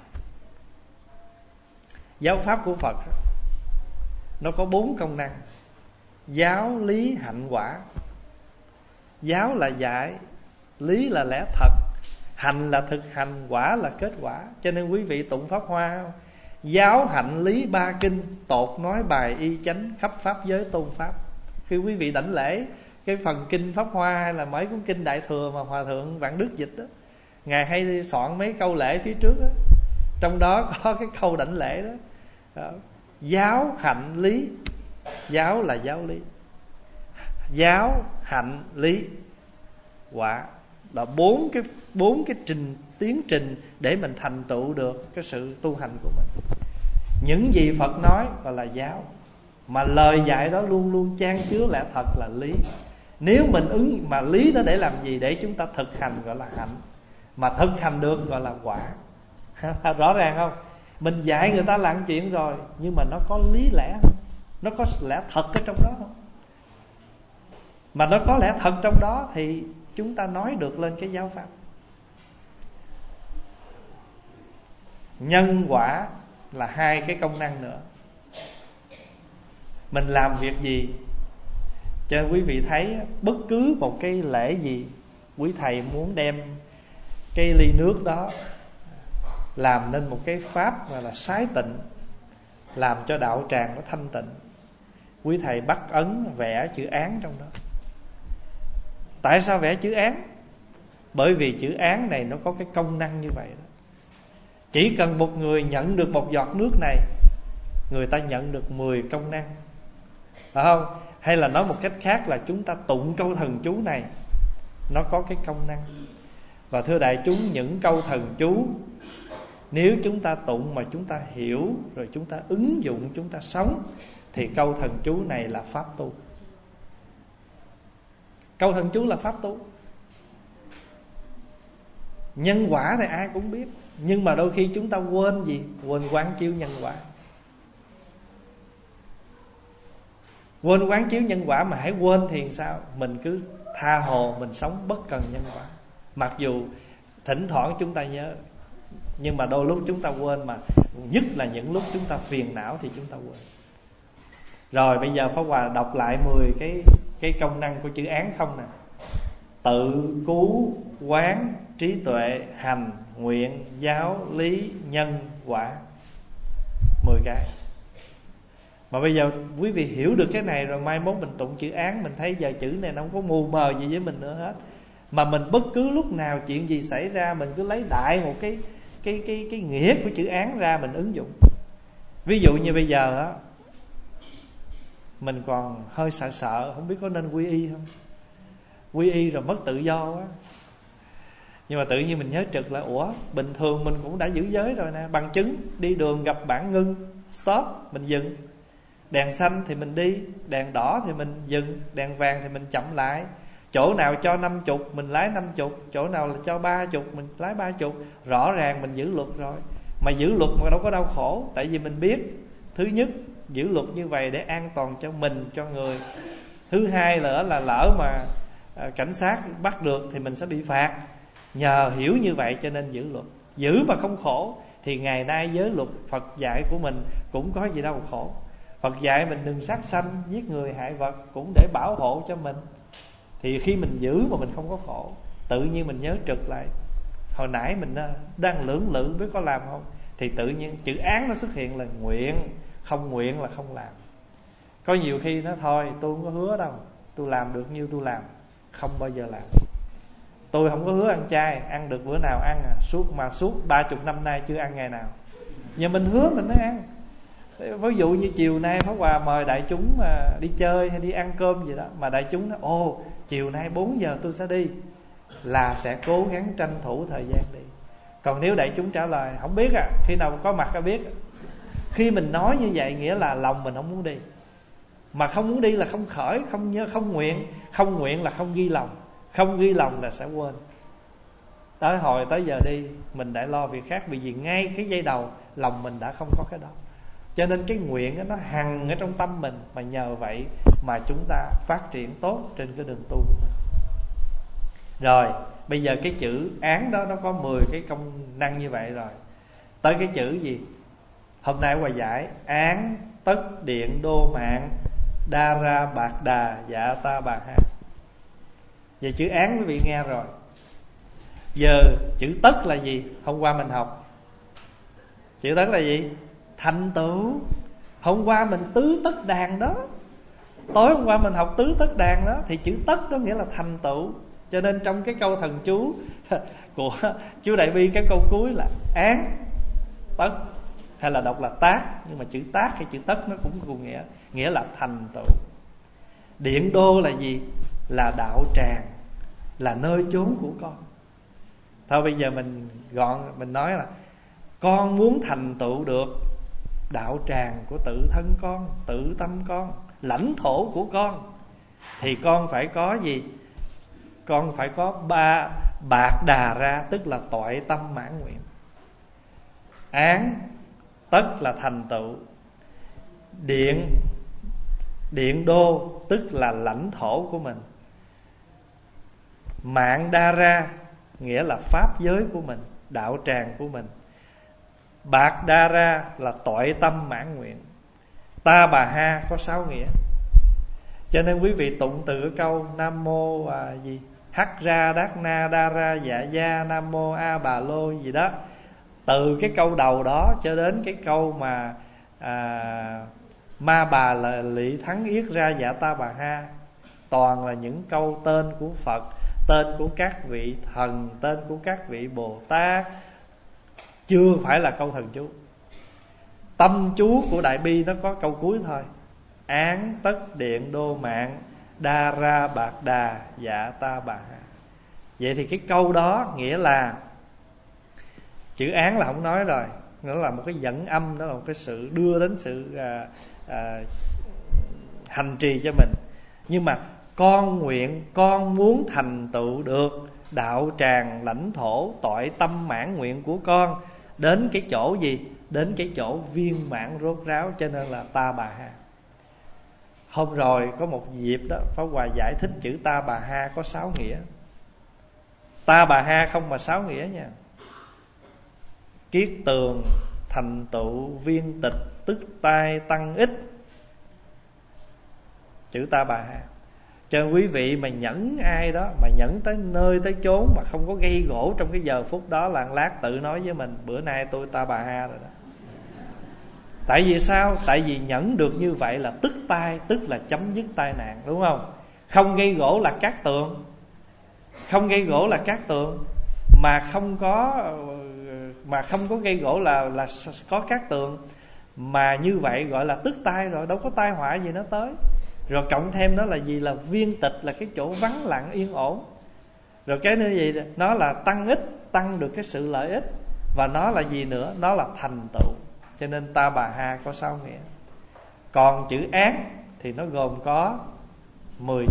Giáo pháp của Phật nó có 4 công năng: giáo lý hạnh quả. Giáo là dạy, lý là lẽ thật, hành là thực hành, quả là kết quả. Cho nên quý vị tụng Pháp Hoa không? Giáo hạnh lý 3 kinh, tột nói bài y chánh, khắp pháp giới tôn pháp. Khi quý vị đảnh lễ cái phần kinh Pháp Hoa hay là mấy cuốn kinh Đại Thừa mà Hòa Thượng Vạn Đức dịch đó, Ngài hay soạn mấy câu lễ phía trước đó, trong đó có cái câu đảnh lễ đó. Giáo hạnh lý. Giáo là giáo lý, giáo hạnh lý quả, là bốn cái tiến trình để mình thành tựu được cái sự tu hành của mình. Những gì Phật nói gọi là giáo, mà lời dạy đó luôn luôn chan chứa lẽ thật là lý. Nếu mình mà lý đó để làm gì? Để chúng ta thực hành gọi là hạnh, mà thực hành được gọi là quả. Rõ ràng không? Mình dạy người ta làm chuyện rồi, nhưng mà nó có lý lẽ không? Nó có lẽ thật ở trong đó không? Mà nó có lẽ thật trong đó thì chúng ta nói được lên cái giáo pháp. Nhân quả là 2 cái công năng nữa. Mình làm việc gì? Cho nên quý vị thấy bất cứ một cái lễ gì, quý thầy muốn đem cái ly nước đó làm nên một cái pháp gọi là sái tịnh, làm cho đạo tràng nó thanh tịnh. Quý thầy bắt ấn vẽ chữ án trong đó. Tại sao vẽ chữ án? Bởi vì chữ án này nó có cái công năng như vậy đó. Chỉ cần một người nhận được một giọt nước này, người ta nhận được 10 công năng, phải không? Hay là nói một cách khác là chúng ta tụng câu thần chú này, nó có cái công năng. Và thưa đại chúng, những câu thần chú nếu chúng ta tụng mà chúng ta hiểu, rồi chúng ta ứng dụng, chúng ta sống, thì câu thần chú này là pháp tu. Câu thần chú là pháp tu. Nhân quả này ai cũng biết, nhưng mà đôi khi chúng ta quên gì? Quên quán chiếu nhân quả. Quên quán chiếu nhân quả. Mà hãy quên thì sao? Mình cứ tha hồ mình sống bất cần nhân quả. Mặc dù thỉnh thoảng chúng ta nhớ, nhưng mà đôi lúc chúng ta quên. Mà nhất là những lúc chúng ta phiền não thì chúng ta quên. Rồi bây giờ Pháp Hòa đọc lại 10 cái công năng của chữ án không nè. Tự, cứu, quán, trí tuệ, hành, nguyện, giáo, lý, nhân, quả. 10 cái. Mà bây giờ quý vị hiểu được cái này rồi, mai mốt mình tụng chữ án, mình thấy giờ chữ này nó không có mù mờ gì với mình nữa hết. Mà mình bất cứ lúc nào chuyện gì xảy ra, mình cứ lấy đại một cái nghĩa của chữ án ra mình ứng dụng. Ví dụ như bây giờ á, mình còn hơi sợ, không biết có nên quy y không. Quy y rồi mất tự do quá. Nhưng mà tự nhiên mình nhớ trực là ủa, bình thường mình cũng đã giữ giới rồi nè. Bằng chứng đi đường gặp bạn ngưng, stop, mình dừng. Đèn xanh thì mình đi, đèn đỏ thì mình dừng, đèn vàng thì mình chậm lại. Chỗ nào cho 50 mình lái 50, chỗ nào là cho 30 mình lái 30. Rõ ràng mình giữ luật rồi. Mà giữ luật mà đâu có đau khổ. Tại vì mình biết, thứ nhất, giữ luật như vậy để an toàn cho mình, cho người. Thứ hai là lỡ mà cảnh sát bắt được thì mình sẽ bị phạt. Nhờ hiểu như vậy cho nên giữ luật. Giữ mà không khổ thì ngày nay giới luật Phật dạy của mình cũng có gì đâu khổ. Phật dạy mình đừng sát sanh, giết người hại vật, cũng để bảo hộ cho mình. Thì khi mình giữ mà mình không có khổ, tự nhiên mình nhớ trực lại hồi nãy mình đang lưỡng lự biết có làm không. Thì tự nhiên chữ án nó xuất hiện là nguyện. Không nguyện là không làm. Có nhiều khi nó thôi tôi không có hứa đâu, tôi làm được nhiêu tôi làm, không bao giờ làm. Tôi không có hứa ăn chay, ăn được bữa nào ăn suốt 30 năm nay chưa ăn ngày nào. Nhưng mình hứa mình mới ăn. Ví dụ như chiều nay Pháp Hòa mời đại chúng mà đi chơi hay đi ăn cơm gì đó, mà đại chúng nói ồ chiều nay 4 giờ tôi sẽ đi, là sẽ cố gắng tranh thủ thời gian đi. Còn nếu đại chúng trả lời không biết khi nào có mặt biết. Khi mình nói như vậy nghĩa là lòng mình không muốn đi. Mà không muốn đi là không khởi, không nhớ, không nguyện. Không nguyện là không ghi lòng. Không ghi lòng là sẽ quên. Tới hồi tới giờ đi mình đã lo việc khác. Vì ngay cái giây đầu lòng mình đã không có cái đó. Cho nên cái nguyện đó, nó hằng ở trong tâm mình. Mà nhờ vậy mà chúng ta phát triển tốt trên cái đường tu của mình. Rồi bây giờ cái chữ án đó nó có 10 cái công năng như vậy rồi. Tới cái chữ gì? Hôm nay Hòa giải án, tất, điện, đô, mạng, đa ra, bạc đà, dạ ta, bà ha. Về chữ án quý vị nghe rồi. Giờ chữ tất là gì? Hôm qua mình học chữ tất là gì? Thành tựu. Hôm qua mình tứ tất đàn đó. Tối hôm qua mình học tứ tất đàn đó. Thì chữ tất đó nghĩa là thành tựu. Cho nên trong cái câu thần chú của chú Đại Bi, cái câu cuối là án, tất, hay là đọc là tác. Nhưng mà chữ tác hay chữ tất nó cũng cùng nghĩa là thành tựu. Điện đô là gì? Là đạo tràng, là nơi chốn của con. Thôi bây giờ mình gọn, mình nói là con muốn thành tựu được đạo tràng của tự thân con, tự tâm con, lãnh thổ của con, thì con phải có gì? Con phải có bạc đà ra, tức là toại tâm mãn nguyện. Án, tất là thành tựu. Điện đô tức là lãnh thổ của mình. Mạng đa ra nghĩa là pháp giới của mình, đạo tràng của mình. Bạc đa ra là toại tâm mãn nguyện. Ta bà ha có 6 nghĩa. Cho nên quý vị tụng từ cái câu Nam mô gì? Hắc ra đát na đa ra dạ gia Nam mô a bà lô gì đó. Từ cái câu đầu đó cho đến cái câu mà ma bà là lị thắng yết ra dạ ta bà ha, toàn là những câu tên của Phật, tên của các vị thần, tên của các vị Bồ Tát, chưa phải là câu thần chú. Tâm chú của Đại Bi nó có câu cuối thôi. Án, tất, điện, đô, mạng, đa ra, bạc đà, dạ ta bà ha. Vậy thì cái câu đó nghĩa là chữ án là không nói rồi, nó là một cái dẫn âm, đó là một cái sự đưa đến sự hành trì cho mình. Nhưng mà con nguyện, con muốn thành tựu được đạo tràng lãnh thổ toại tâm mãn nguyện của con đến cái chỗ gì? Đến cái chỗ viên mãn rốt ráo, cho nên là ta bà ha. Hôm rồi có một dịp đó Pháp Hòa giải thích chữ ta bà ha có 6 nghĩa. Ta bà ha không mà 6 nghĩa nha. Kiết tường, thành tựu, viên tịch, tức tai, tăng ích. Chữ ta bà ha. Cho quý vị mà nhẫn ai đó, mà nhẫn tới nơi tới chốn mà không có gây gỗ trong cái giờ phút đó, là lát tự nói với mình bữa nay tôi ta bà ha rồi đó. Tại vì sao? Tại vì nhẫn được như vậy là tức tai, tức là chấm dứt tai nạn, đúng không? Không gây gỗ là cát tường. Không gây gỗ là cát tường. Mà không có gây gỗ là có cát tường. Mà như vậy gọi là tức tai rồi, đâu có tai họa gì nó tới. Rồi cộng thêm đó là gì? Là viên tịch, là cái chỗ vắng lặng yên ổn. Rồi cái nữa gì? Nó là tăng ích, tăng được cái sự lợi ích. Và nó là gì nữa? Nó là thành tựu. cho nên Ta Bà Ha có 6 nghĩa. Còn chữ án thì nó gồm có 10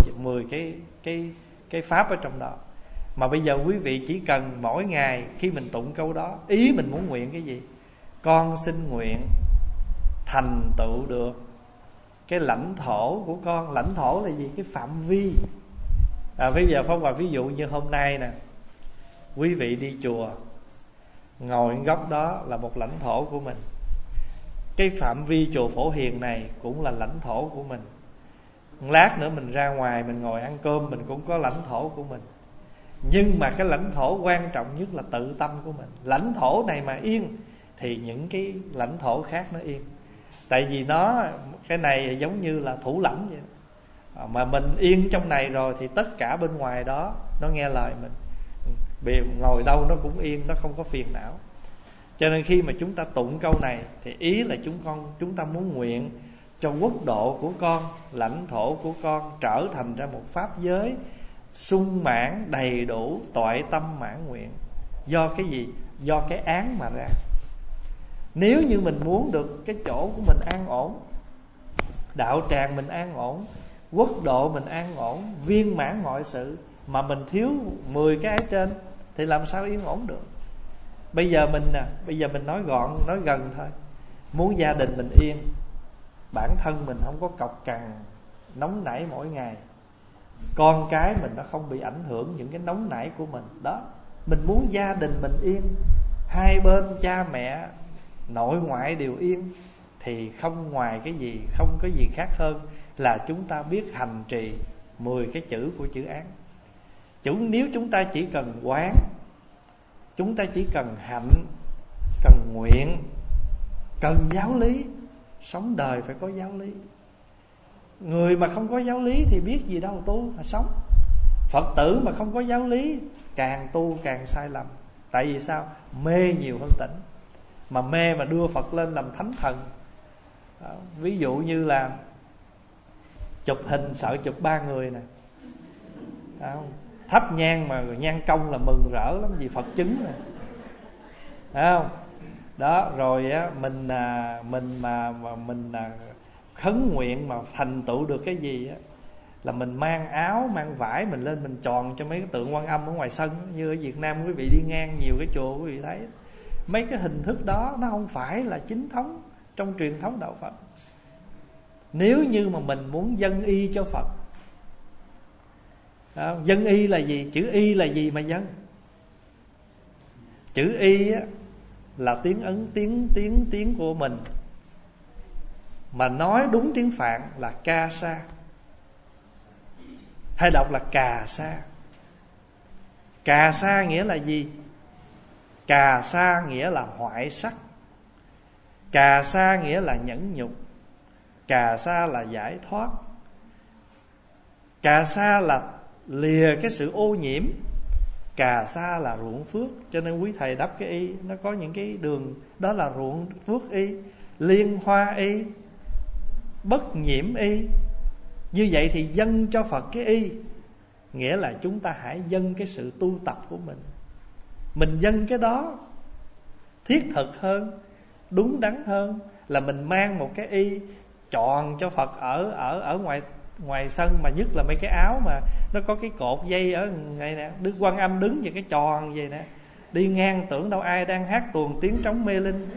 cái pháp ở trong đó. Mà bây giờ quý vị chỉ cần mỗi ngày khi mình tụng câu đó, ý mình muốn nguyện cái gì? Con xin nguyện thành tựu được cái lãnh thổ của con. Lãnh thổ là gì? Cái phạm vi. Bây giờ Pháp Hòa ví dụ như hôm nay nè, quý vị đi chùa, ngồi góc đó là một lãnh thổ của mình. Cái phạm vi chùa Phổ Hiền này cũng là lãnh thổ của mình. Lát nữa mình ra ngoài mình ngồi ăn cơm, mình cũng có lãnh thổ của mình. Nhưng mà cái lãnh thổ quan trọng nhất là tự tâm của mình. Lãnh thổ này mà yên thì những cái lãnh thổ khác nó yên. Tại vì nó, cái này giống như là thủ lãnh vậy. Mà mình yên trong này rồi thì tất cả bên ngoài đó nó nghe lời mình. Vì ngồi đâu nó cũng yên, nó không có phiền não. Cho nên khi mà chúng ta tụng câu này thì ý là chúng ta muốn nguyện cho quốc độ của con, lãnh thổ của con trở thành ra một pháp giới sung mãn đầy đủ, toại tâm mãn nguyện. Do cái gì? Do cái án mà ra. Nếu như mình muốn được cái chỗ của mình an ổn, đạo tràng mình an ổn, quốc độ mình an ổn, viên mãn mọi sự, mà mình thiếu 10 cái trên thì làm sao yên ổn được? Bây giờ mình nói gọn, nói gần thôi. Muốn gia đình mình yên, bản thân mình không có cọc cằn nóng nảy mỗi ngày, con cái mình nó không bị ảnh hưởng những cái nóng nảy của mình đó. Mình muốn gia đình mình yên, hai bên cha mẹ nội ngoại đều yên, thì không ngoài cái gì, không có gì khác hơn là chúng ta biết hành trì 10 cái chữ của chữ án. Nếu chúng ta chỉ cần quán, chúng ta chỉ cần hạnh, cần nguyện, cần giáo lý. Sống đời phải có giáo lý. Người mà không có giáo lý thì biết gì đâu tu mà sống. Phật tử mà không có giáo lý, càng tu càng sai lầm. Tại vì sao? Mê nhiều hơn tỉnh. Mà mê mà đưa Phật lên làm thánh thần. Đó, ví dụ như là chụp hình sợ chụp 3 người nè. Đó, thắp nhang mà nhang công là mừng rỡ lắm, vì Phật chứng nè. Không? Đó, rồi á, mình khấn nguyện mà thành tựu được cái gì á, là mình mang áo, mang vải mình lên mình tròn cho mấy cái tượng Quan Âm ở ngoài sân. Như ở Việt Nam quý vị đi ngang nhiều cái chùa quý vị thấy mấy cái hình thức đó nó không phải là chính thống trong truyền thống đạo Phật. Nếu như mà mình muốn dâng y cho Phật, dâng y là gì? Chữ y là gì mà dâng? Chữ y á, là tiếng Ấn, tiếng của mình. Mà nói đúng tiếng Phạn là ca sa, hay đọc là cà sa. Cà sa nghĩa là gì? Cà sa nghĩa là hoại sắc, cà sa nghĩa là nhẫn nhục, cà sa là giải thoát, cà sa là lìa cái sự ô nhiễm, cà sa là ruộng phước. Cho nên quý thầy đắp cái y, nó có những cái đường đó là ruộng phước y, liên hoa y, bất nhiễm y. Như vậy thì dâng cho Phật cái y, nghĩa là chúng ta hãy dâng cái sự tu tập của mình. Mình dâng cái đó thiết thực hơn, đúng đắn hơn là mình mang một cái y tròn cho Phật ở ngoài sân. Mà nhất là mấy cái áo mà nó có cái cột dây ở ngay nè, Đức Quan Âm đứng về cái tròn vậy nè, đi ngang tưởng đâu ai đang hát tuồng tiếng trống mê linh.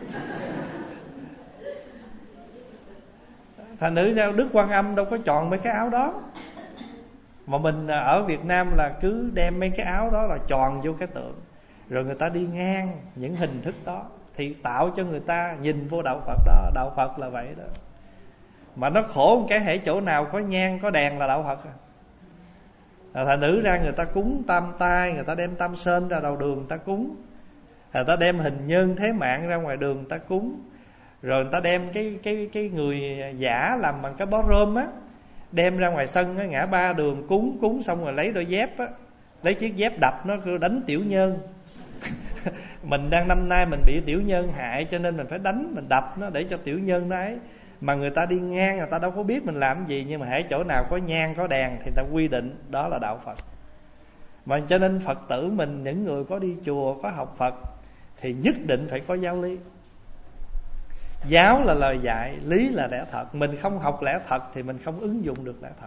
Thành nữ sao Đức Quan Âm đâu có chọn mấy cái áo đó. Mà mình ở Việt Nam là cứ đem mấy cái áo đó là tròn vô cái tượng, rồi người ta đi ngang những hình thức đó, thì tạo cho người ta nhìn vô đạo Phật đó. Đạo Phật là vậy đó. Mà nó khổ một cái, hễ chỗ nào có nhang có đèn là đạo Phật. Thành nữ ra người ta cúng tam tai, người ta đem tam sên ra đầu đường người ta cúng, người ta đem hình nhân thế mạng ra ngoài đường người ta cúng, rồi người ta đem cái người giả làm bằng cái bó rơm á, đem ra ngoài sân á, ngã ba đường cúng xong rồi lấy đôi dép á, lấy chiếc dép đập nó, đánh tiểu nhân. Mình đang năm nay mình bị tiểu nhân hại, cho nên mình phải đánh, mình đập nó để cho tiểu nhân nó ấy. Mà người ta đi ngang người ta đâu có biết mình làm gì, nhưng mà hễ chỗ nào có nhang có đèn thì ta quy định đó là đạo Phật. Mà cho nên Phật tử mình, những người có đi chùa có học Phật thì nhất định phải có giáo lý. Giáo là lời dạy, lý là lẽ thật. Mình không học lẽ thật thì mình không ứng dụng được lẽ thật.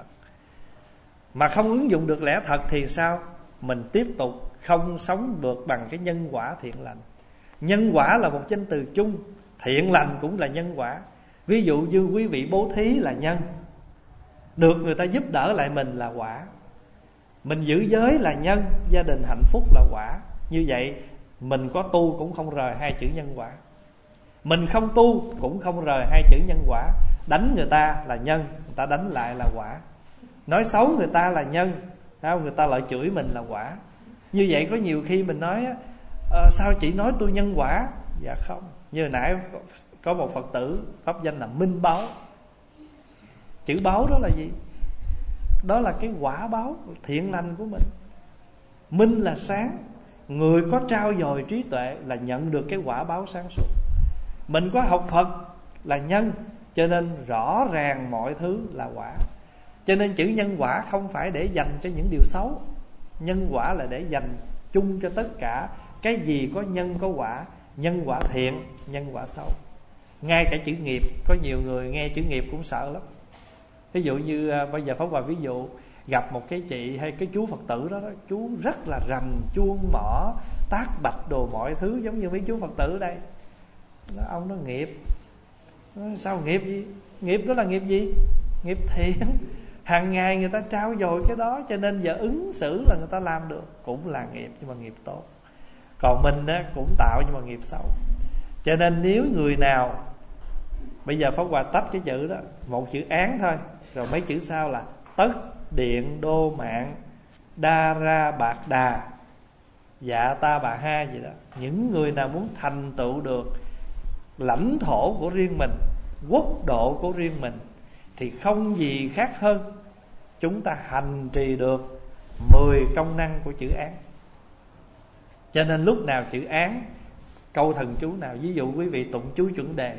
Mà không ứng dụng được lẽ thật thì sao? Mình tiếp tục không sống được bằng cái nhân quả thiện lành. Nhân quả là một danh từ chung, thiện lành cũng là nhân quả. Ví dụ như quý vị bố thí là nhân, được người ta giúp đỡ lại mình là quả. Mình giữ giới là nhân, gia đình hạnh phúc là quả. Như vậy mình có tu cũng không rời hai chữ nhân quả. Mình không tu cũng không rời hai chữ nhân quả. Đánh người ta là nhân, người ta đánh lại là quả. Nói xấu người ta là nhân, người ta lại chửi mình là quả. Như vậy có nhiều khi mình nói sao chị nói tôi nhân quả? Dạ không. Như hồi nãy có một Phật tử pháp danh là Minh Báo. Chữ báo đó là gì? Đó là cái quả báo thiện lành của mình. Minh là sáng, người có trao dồi trí tuệ là nhận được cái quả báo sáng suốt. Mình có học Phật là nhân, cho nên rõ ràng mọi thứ là quả. Cho nên chữ nhân quả không phải để dành cho những điều xấu. Nhân quả là để dành chung cho tất cả. Cái gì có nhân có quả, nhân quả thiện, nhân quả xấu. Ngay cả chữ nghiệp, có nhiều người nghe chữ nghiệp cũng sợ lắm. Ví dụ như bây giờ Pháp Hòa ví dụ gặp một cái chị hay cái chú Phật tử đó, chú rất là rầm chuông mỏ, tác bạch đồ mọi thứ, giống như mấy chú Phật tử ở đây. Ông nói nghiệp. Sao nghiệp gì? Nghiệp đó là nghiệp gì? Nghiệp thiện. Hàng ngày người ta trao dồi cái đó, cho nên giờ ứng xử là người ta làm được, cũng là nghiệp nhưng mà nghiệp tốt. Còn mình á, cũng tạo nhưng mà nghiệp xấu. Cho nên nếu người nào, bây giờ Pháp Hòa tách cái chữ đó, một chữ án thôi, rồi mấy chữ sau là tất điện đô mạng đa ra bạc đà dạ ta bà ha gì đó. Những người nào muốn thành tựu được lãnh thổ của riêng mình, quốc độ của riêng mình, thì không gì khác hơn chúng ta hành trì được 10 công năng của chữ án. Cho nên lúc nào chữ án, câu thần chú nào, ví dụ quý vị tụng chú chuẩn đề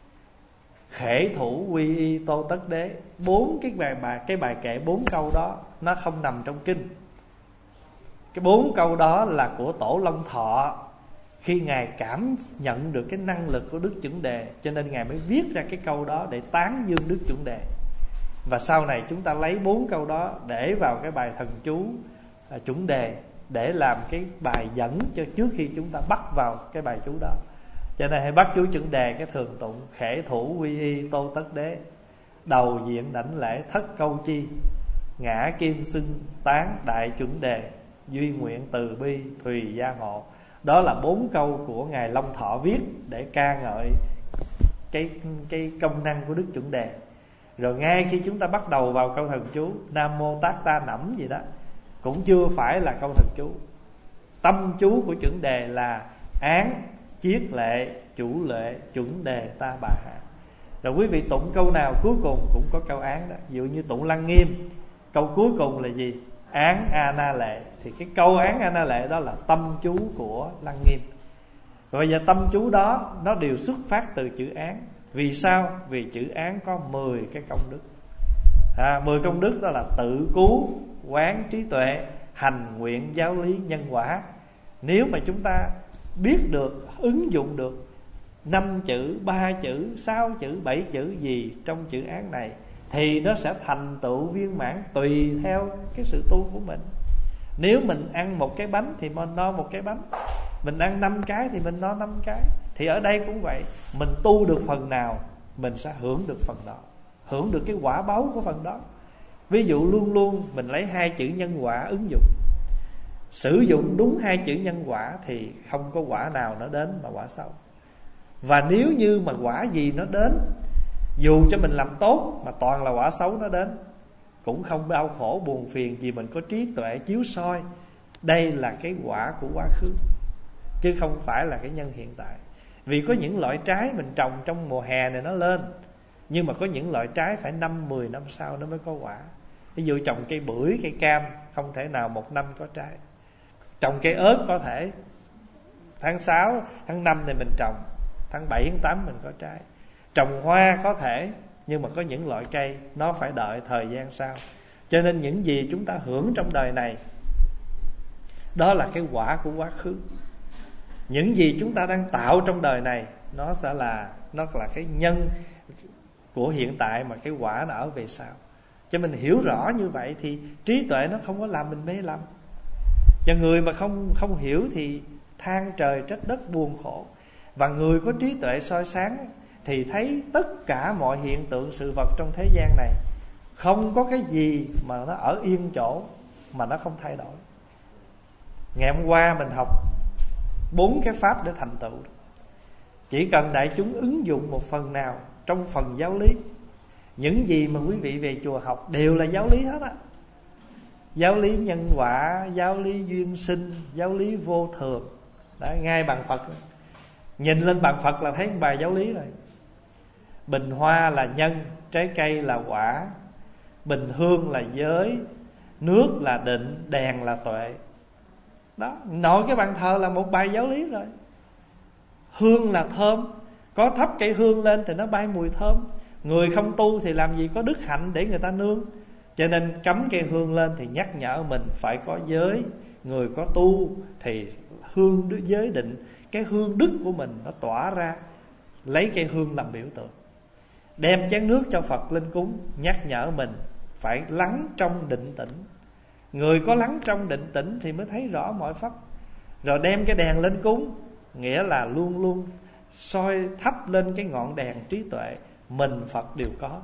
khể thủ quy y tô tất đế, 4 cái bài kệ 4 câu đó nó không nằm trong kinh. Cái 4 câu đó là của Tổ Long Thọ, khi Ngài cảm nhận được cái năng lực của Đức Chuẩn Đề, cho nên Ngài mới viết ra cái câu đó để tán dương Đức Chuẩn Đề. Và sau này chúng ta lấy 4 câu đó để vào cái bài thần chú Chuẩn Đề, để làm cái bài dẫn cho trước khi chúng ta bắt vào cái bài chú đó. Cho nên hãy bắt chú Chuẩn Đề cái thường tụng khể thủ quy y tô tất đế, đầu diện đảnh lễ thất câu chi, ngã kim xưng tán đại Chuẩn Đề, duy nguyện từ bi thùy gia hộ. Đó là 4 câu của Ngài Long Thọ viết để ca ngợi cái công năng của Đức Chuẩn Đề. Rồi ngay khi chúng ta bắt đầu vào câu thần chú Nam Mô Tát Ta Nẫm gì đó, cũng chưa phải là câu thần chú. Tâm chú của Chuẩn Đề là án, chiết lệ, chủ lệ, Chuẩn Đề ta bà hạ. Rồi quý vị tụng câu nào cuối cùng cũng có câu án đó. Ví dụ như tụng Lăng Nghiêm, câu cuối cùng là gì? Án A Na Lệ. Thì cái câu án A Na Lệ đó là tâm chú của Lăng Nghiêm. Rồi bây giờ tâm chú đó nó đều xuất phát từ chữ án. Vì sao? Vì chữ án có 10 cái công đức. 10 công đức đó là tự cứu, quán trí tuệ, hành nguyện giáo lý nhân quả. Nếu mà chúng ta biết được, ứng dụng được 5 chữ, 3 chữ, 6 chữ, 7 chữ gì trong chữ án này, thì nó sẽ thành tựu viên mãn tùy theo cái sự tu của mình. Nếu mình ăn một cái bánh thì mình no một cái bánh, mình ăn 5 cái thì mình no 5 cái. Thì ở đây cũng vậy, mình tu được phần nào mình sẽ hưởng được phần đó, hưởng được cái quả báo của phần đó. Ví dụ luôn luôn mình lấy 2 chữ nhân quả ứng dụng, sử dụng đúng 2 chữ nhân quả thì không có quả nào nó đến mà quả xấu. Và nếu như mà quả gì nó đến, dù cho mình làm tốt mà toàn là quả xấu nó đến, cũng không đau khổ buồn phiền, vì mình có trí tuệ chiếu soi. Đây là cái quả của quá khứ, chứ không phải là cái nhân hiện tại. Vì có những loại trái mình trồng trong mùa hè này nó lên, nhưng mà có những loại trái phải 5-10 năm sau nó mới có quả. Ví dụ trồng cây bưởi, cây cam, không thể nào 1 năm có trái. Trồng cây ớt có thể tháng 6, tháng 5 thì mình trồng, tháng 7, tháng 8 mình có trái. Trồng hoa có thể, nhưng mà có những loại cây nó phải đợi thời gian sau. Cho nên những gì chúng ta hưởng trong đời này, đó là cái quả của quá khứ. Những gì chúng ta đang tạo trong đời này, nó là cái nhân của hiện tại, mà cái quả nó ở về sau. Cho mình hiểu rõ như vậy thì trí tuệ nó không có làm mình mê lầm. Cho người mà không hiểu thì than trời trách đất buồn khổ. Và người có trí tuệ soi sáng thì thấy tất cả mọi hiện tượng sự vật trong thế gian này không có cái gì mà nó ở yên chỗ mà nó không thay đổi. Ngày hôm qua mình học 4 cái pháp để thành tựu. Chỉ cần đại chúng ứng dụng một phần nào trong phần giáo lý, những gì mà quý vị về chùa học đều là giáo lý hết á. Giáo lý nhân quả, giáo lý duyên sinh, giáo lý vô thường. Đó, ngay bằng Phật, nhìn lên bằng Phật là thấy một bài giáo lý rồi. Bình hoa là nhân, trái cây là quả, bình hương là giới, nước là định, đèn là tuệ. Đó, nội cái bàn thờ là một bài giáo lý rồi. Hương là thơm, có thắp cây hương lên thì nó bay mùi thơm. Người không tu thì làm gì có đức hạnh để người ta nương. Cho nên cắm cây hương lên thì nhắc nhở mình phải có giới. Người có tu thì hương giới định, cái hương đức của mình nó tỏa ra. Lấy cây hương làm biểu tượng, đem chén nước cho Phật lên cúng, nhắc nhở mình phải lắng trong định tĩnh. Người có lắng trong định tĩnh thì mới thấy rõ mọi pháp. Rồi đem cái đèn lên cúng, nghĩa là luôn luôn soi thắp lên cái ngọn đèn trí tuệ mình Phật đều có.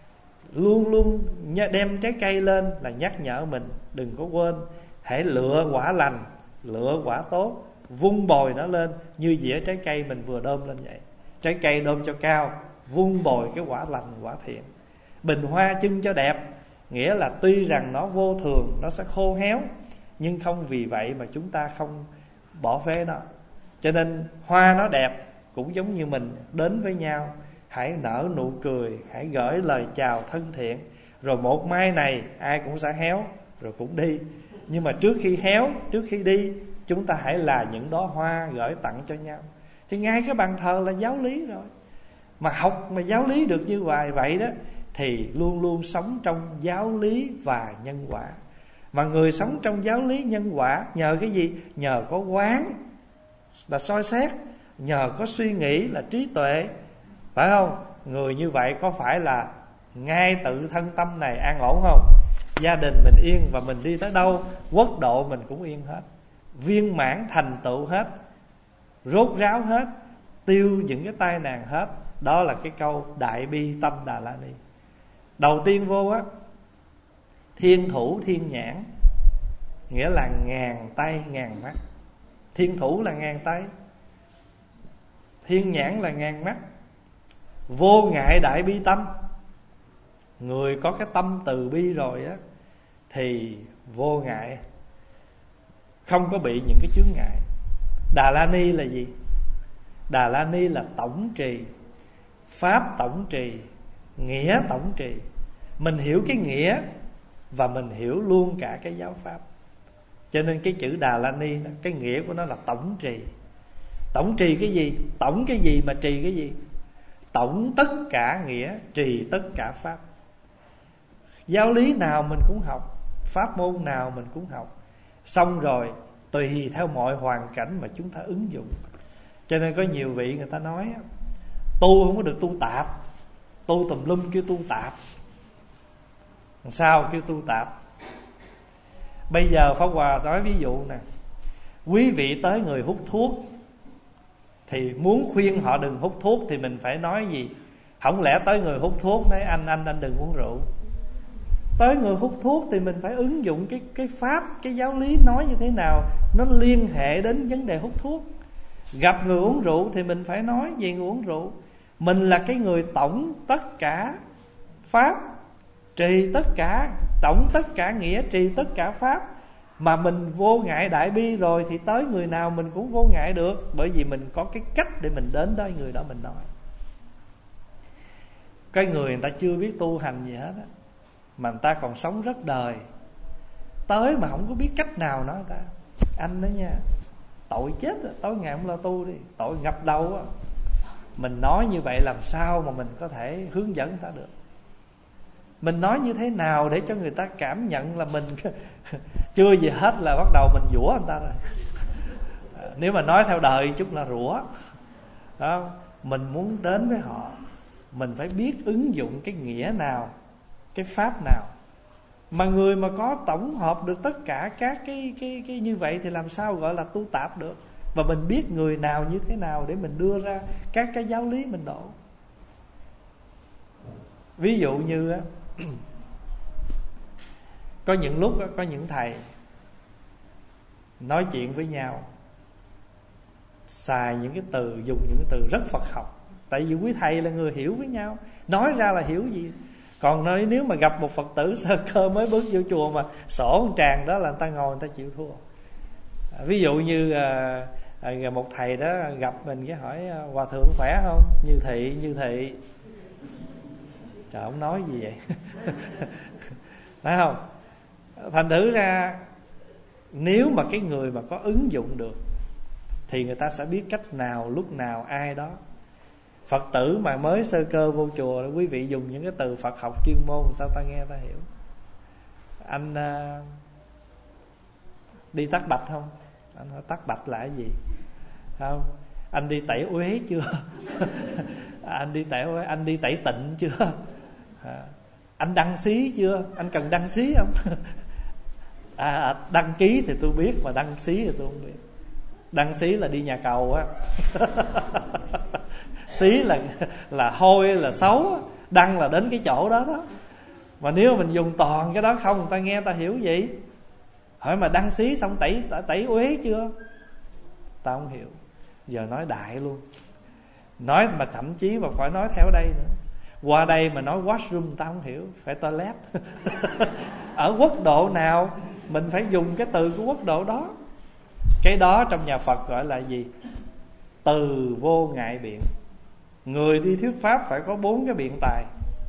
Luôn luôn đem trái cây lên là nhắc nhở mình đừng có quên, hãy lựa quả lành, lựa quả tốt, vun bồi nó lên như dĩa trái cây mình vừa đơm lên vậy. Trái cây đơm cho cao, vun bồi cái quả lành, quả thiện. Bình hoa trưng cho đẹp, nghĩa là tuy rằng nó vô thường, nó sẽ khô héo, nhưng không vì vậy mà chúng ta không bỏ phế nó. Cho nên hoa nó đẹp cũng giống như mình đến với nhau, hãy nở nụ cười, hãy gửi lời chào thân thiện. Rồi một mai này ai cũng sẽ héo rồi cũng đi. Nhưng mà trước khi héo, trước khi đi, chúng ta hãy là những đóa hoa gửi tặng cho nhau. Thì ngay cái bàn thờ là giáo lý rồi. Mà học mà giáo lý được như vậy đó thì luôn luôn sống trong giáo lý và nhân quả. Mà người sống trong giáo lý nhân quả nhờ cái gì? Nhờ có quán là soi xét, nhờ có suy nghĩ là trí tuệ, phải không? Người như vậy có phải là ngay tự thân tâm này an ổn không? Gia đình mình yên, và mình đi tới đâu quốc độ mình cũng yên hết, viên mãn thành tựu hết, rốt ráo hết, tiêu những cái tai nạn hết. Đó là cái câu Đại Bi Tâm Đà La Ni. Đầu tiên vô á, thiên thủ thiên nhãn, nghĩa là ngàn tay ngàn mắt. Thiên thủ là ngàn tay, thiên nhãn là ngàn mắt. Vô ngại đại bi tâm, người có cái tâm từ bi rồi á thì vô ngại, không có bị những cái chướng ngại. Đà La Ni là gì? Đà La Ni là tổng trì, pháp tổng trì, nghĩa tổng trì. Mình hiểu cái nghĩa và mình hiểu luôn cả cái giáo pháp. Cho nên cái chữ Đà La Ni đó, cái nghĩa của nó là tổng trì. Tổng trì cái gì? Tổng cái gì mà trì cái gì? Tổng tất cả nghĩa, trì tất cả pháp. Giáo lý nào mình cũng học, pháp môn nào mình cũng học. Xong rồi tùy theo mọi hoàn cảnh mà chúng ta ứng dụng. Cho nên có nhiều vị người ta nói tu không có được tu tạp, tu tùm lum kêu tu tạp. Sao kêu tu tạp? Bây giờ Pháp Hòa nói ví dụ nè, quý vị tới người hút thuốc thì muốn khuyên họ đừng hút thuốc thì mình phải nói gì? Không lẽ tới người hút thuốc nói anh đừng uống rượu. Tới người hút thuốc thì mình phải ứng dụng cái pháp, cái giáo lý nói như thế nào nó liên hệ đến vấn đề hút thuốc. Gặp người uống rượu thì mình phải nói về người uống rượu. Mình là cái người tổng tất cả pháp, trì tất cả, tổng tất cả nghĩa, trì tất cả pháp. Mà mình vô ngại đại bi rồi thì tới người nào mình cũng vô ngại được, bởi vì mình có cái cách để mình đến đó người đó mình nói. Cái người ta chưa biết tu hành gì hết á, mà người ta còn sống rất đời, tới mà không có biết cách nào nói người ta, anh đó nha, tội chết rồi, tối ngày không lo tu đi, tội ngập đầu á. Mình nói như vậy làm sao mà mình có thể hướng dẫn người ta được? Mình nói như thế nào để cho người ta cảm nhận là mình chưa gì hết là bắt đầu mình rủa người ta rồi. Nếu mà nói theo đời chút là rủa đó. mình muốn đến với họ, mình phải biết ứng dụng cái nghĩa nào, cái pháp nào. Mà người mà có tổng hợp được tất cả các cái như vậy thì làm sao gọi là tu tạp được. Và mình biết người nào như thế nào để mình đưa ra các cái giáo lý mình độ. Ví dụ như á, có những lúc á, có những thầy nói chuyện với nhau xài những cái từ, dùng những cái từ rất Phật học. Tại vì quý thầy là người hiểu với nhau, nói ra là hiểu gì. Còn nếu mà gặp một Phật tử sơ cơ mới bước vô chùa mà sổ một tràng đó là người ta ngồi người ta chịu thua. Ví dụ như một thầy đó gặp mình cái hỏi hòa thượng khỏe không? Như thị. Trời, ông nói gì vậy? Phải không? Thành thử ra nếu mà cái người mà có ứng dụng được thì người ta sẽ biết cách nào, lúc nào, ai đó. Phật tử mà mới sơ cơ vô chùa, quý vị dùng những cái từ Phật học chuyên môn sao ta nghe ta hiểu. Anh đi tắt bạch không? Anh hỏi tắt bạch là cái gì? Không? Anh đi tẩy uế chưa? Anh đi tẩy uế, anh đi tẩy tịnh chưa? Anh đăng xí chưa? Anh cần đăng xí không? Đăng ký thì tôi biết, mà đăng xí thì tôi không biết. Đăng xí là đi nhà cầu á. Xí là hôi, là xấu. Đăng là đến cái chỗ đó đó. Mà nếu mình dùng toàn cái đó không, người ta nghe người ta hiểu gì. Hỏi mà đăng xí xong tẩy uế chưa? Ta không hiểu. Giờ nói đại luôn. Nói mà thậm chí mà phải nói theo đây nữa. Qua đây mà nói washroom ta không hiểu, phải toilet. Ở quốc độ nào mình phải dùng cái từ của quốc độ đó. Cái đó trong nhà Phật gọi là gì? Từ vô ngại biện. Người đi thuyết pháp phải có 4 cái biện tài: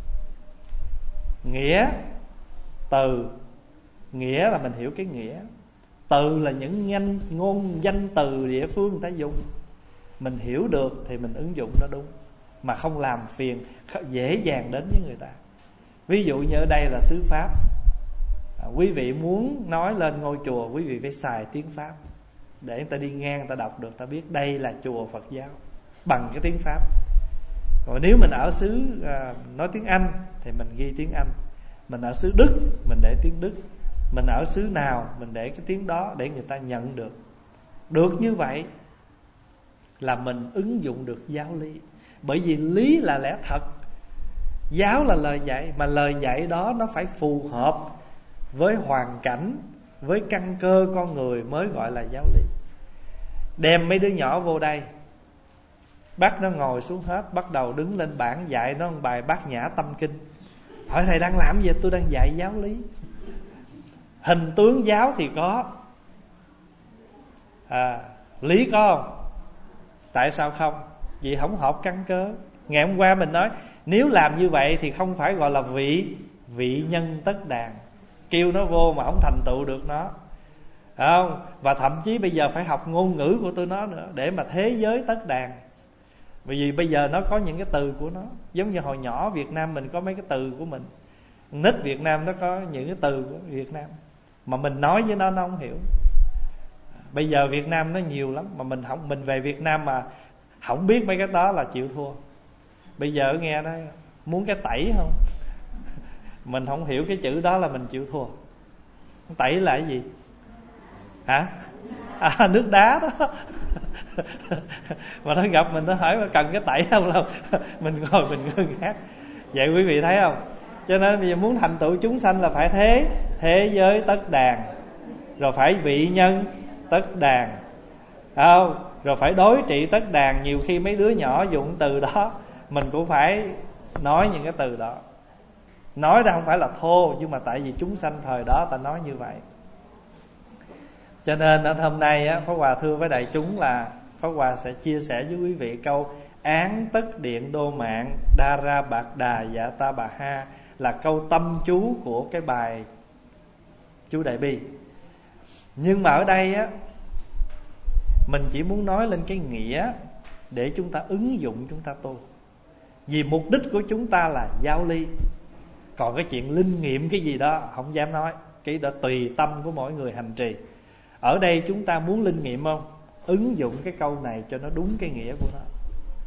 nghĩa, từ. Nghĩa là mình hiểu cái nghĩa. Từ là những ngôn danh từ địa phương người ta dùng. Mình hiểu được thì mình ứng dụng nó đúng, mà không làm phiền, dễ dàng đến với người ta. Ví dụ như ở đây là xứ Pháp, quý vị muốn nói lên ngôi chùa, quý vị phải xài tiếng Pháp để người ta đi ngang, người ta đọc được, ta biết đây là chùa Phật giáo bằng cái tiếng Pháp. Còn nếu mình ở xứ nói tiếng Anh thì mình ghi tiếng Anh. Mình ở xứ Đức mình để tiếng Đức. Mình ở xứ nào mình để cái tiếng đó để người ta nhận được. Được như vậy là mình ứng dụng được giáo lý. Bởi vì lý là lẽ thật, giáo là lời dạy. Mà lời dạy đó nó phải phù hợp với hoàn cảnh, với căn cơ con người mới gọi là giáo lý. Đem mấy đứa nhỏ vô đây, bắt nó ngồi xuống hết, bắt đầu đứng lên bảng dạy nó một bài Bát Nhã Tâm Kinh. Hỏi thầy đang làm gì? Tôi đang dạy giáo lý. Hình tướng giáo thì có, lý có không? Tại sao không? Vì không hợp căn cơ. Ngày hôm qua mình nói nếu làm như vậy thì không phải gọi là vị nhân tất đàn. Kêu nó vô mà không thành tựu được nó, không? Và thậm chí bây giờ phải học ngôn ngữ của tôi nó nữa để mà thế giới tất đàn. Bởi vì bây giờ nó có những cái từ của nó. Giống như hồi nhỏ Việt Nam mình có mấy cái từ của mình. Nít Việt Nam nó có những cái từ của Việt Nam, mà mình nói với nó không hiểu. Bây giờ Việt Nam nó nhiều lắm, mà mình về Việt Nam mà không biết mấy cái đó là chịu thua. Bây giờ nghe đó, muốn cái tẩy không? Mình không hiểu cái chữ đó là mình chịu thua. Tẩy là cái gì? Hả? Nước đá đó. Mà nó gặp mình, nó hỏi mà cần cái tẩy không đâu. Mình ngồi mình ngơ ngác. Vậy quý vị thấy không? Cho nên bây giờ muốn thành tựu chúng sanh là phải thế giới tất đàn, rồi phải vị nhân tất đàn, không? Rồi phải đối trị tất đàn. Nhiều khi mấy đứa nhỏ dùng từ đó, mình cũng phải nói những cái từ đó. Nói ra không phải là thô, nhưng mà tại vì chúng sanh thời đó ta nói như vậy. Cho nên hôm nay á, Pháp Hòa thưa với đại chúng là Pháp Hòa sẽ chia sẻ với quý vị câu án tất điện đô mạng đa ra bạc đà dạ ta bà ha, là câu tâm chú của cái bài chú Đại Bi. Nhưng mà ở đây á, mình chỉ muốn nói lên cái nghĩa để chúng ta ứng dụng, chúng ta tu. Vì mục đích của chúng ta là giáo lý. Còn cái chuyện linh nghiệm cái gì đó không dám nói, cái đó tùy tâm của mỗi người hành trì. Ở đây chúng ta muốn linh nghiệm không? Ứng dụng cái câu này cho nó đúng cái nghĩa của nó.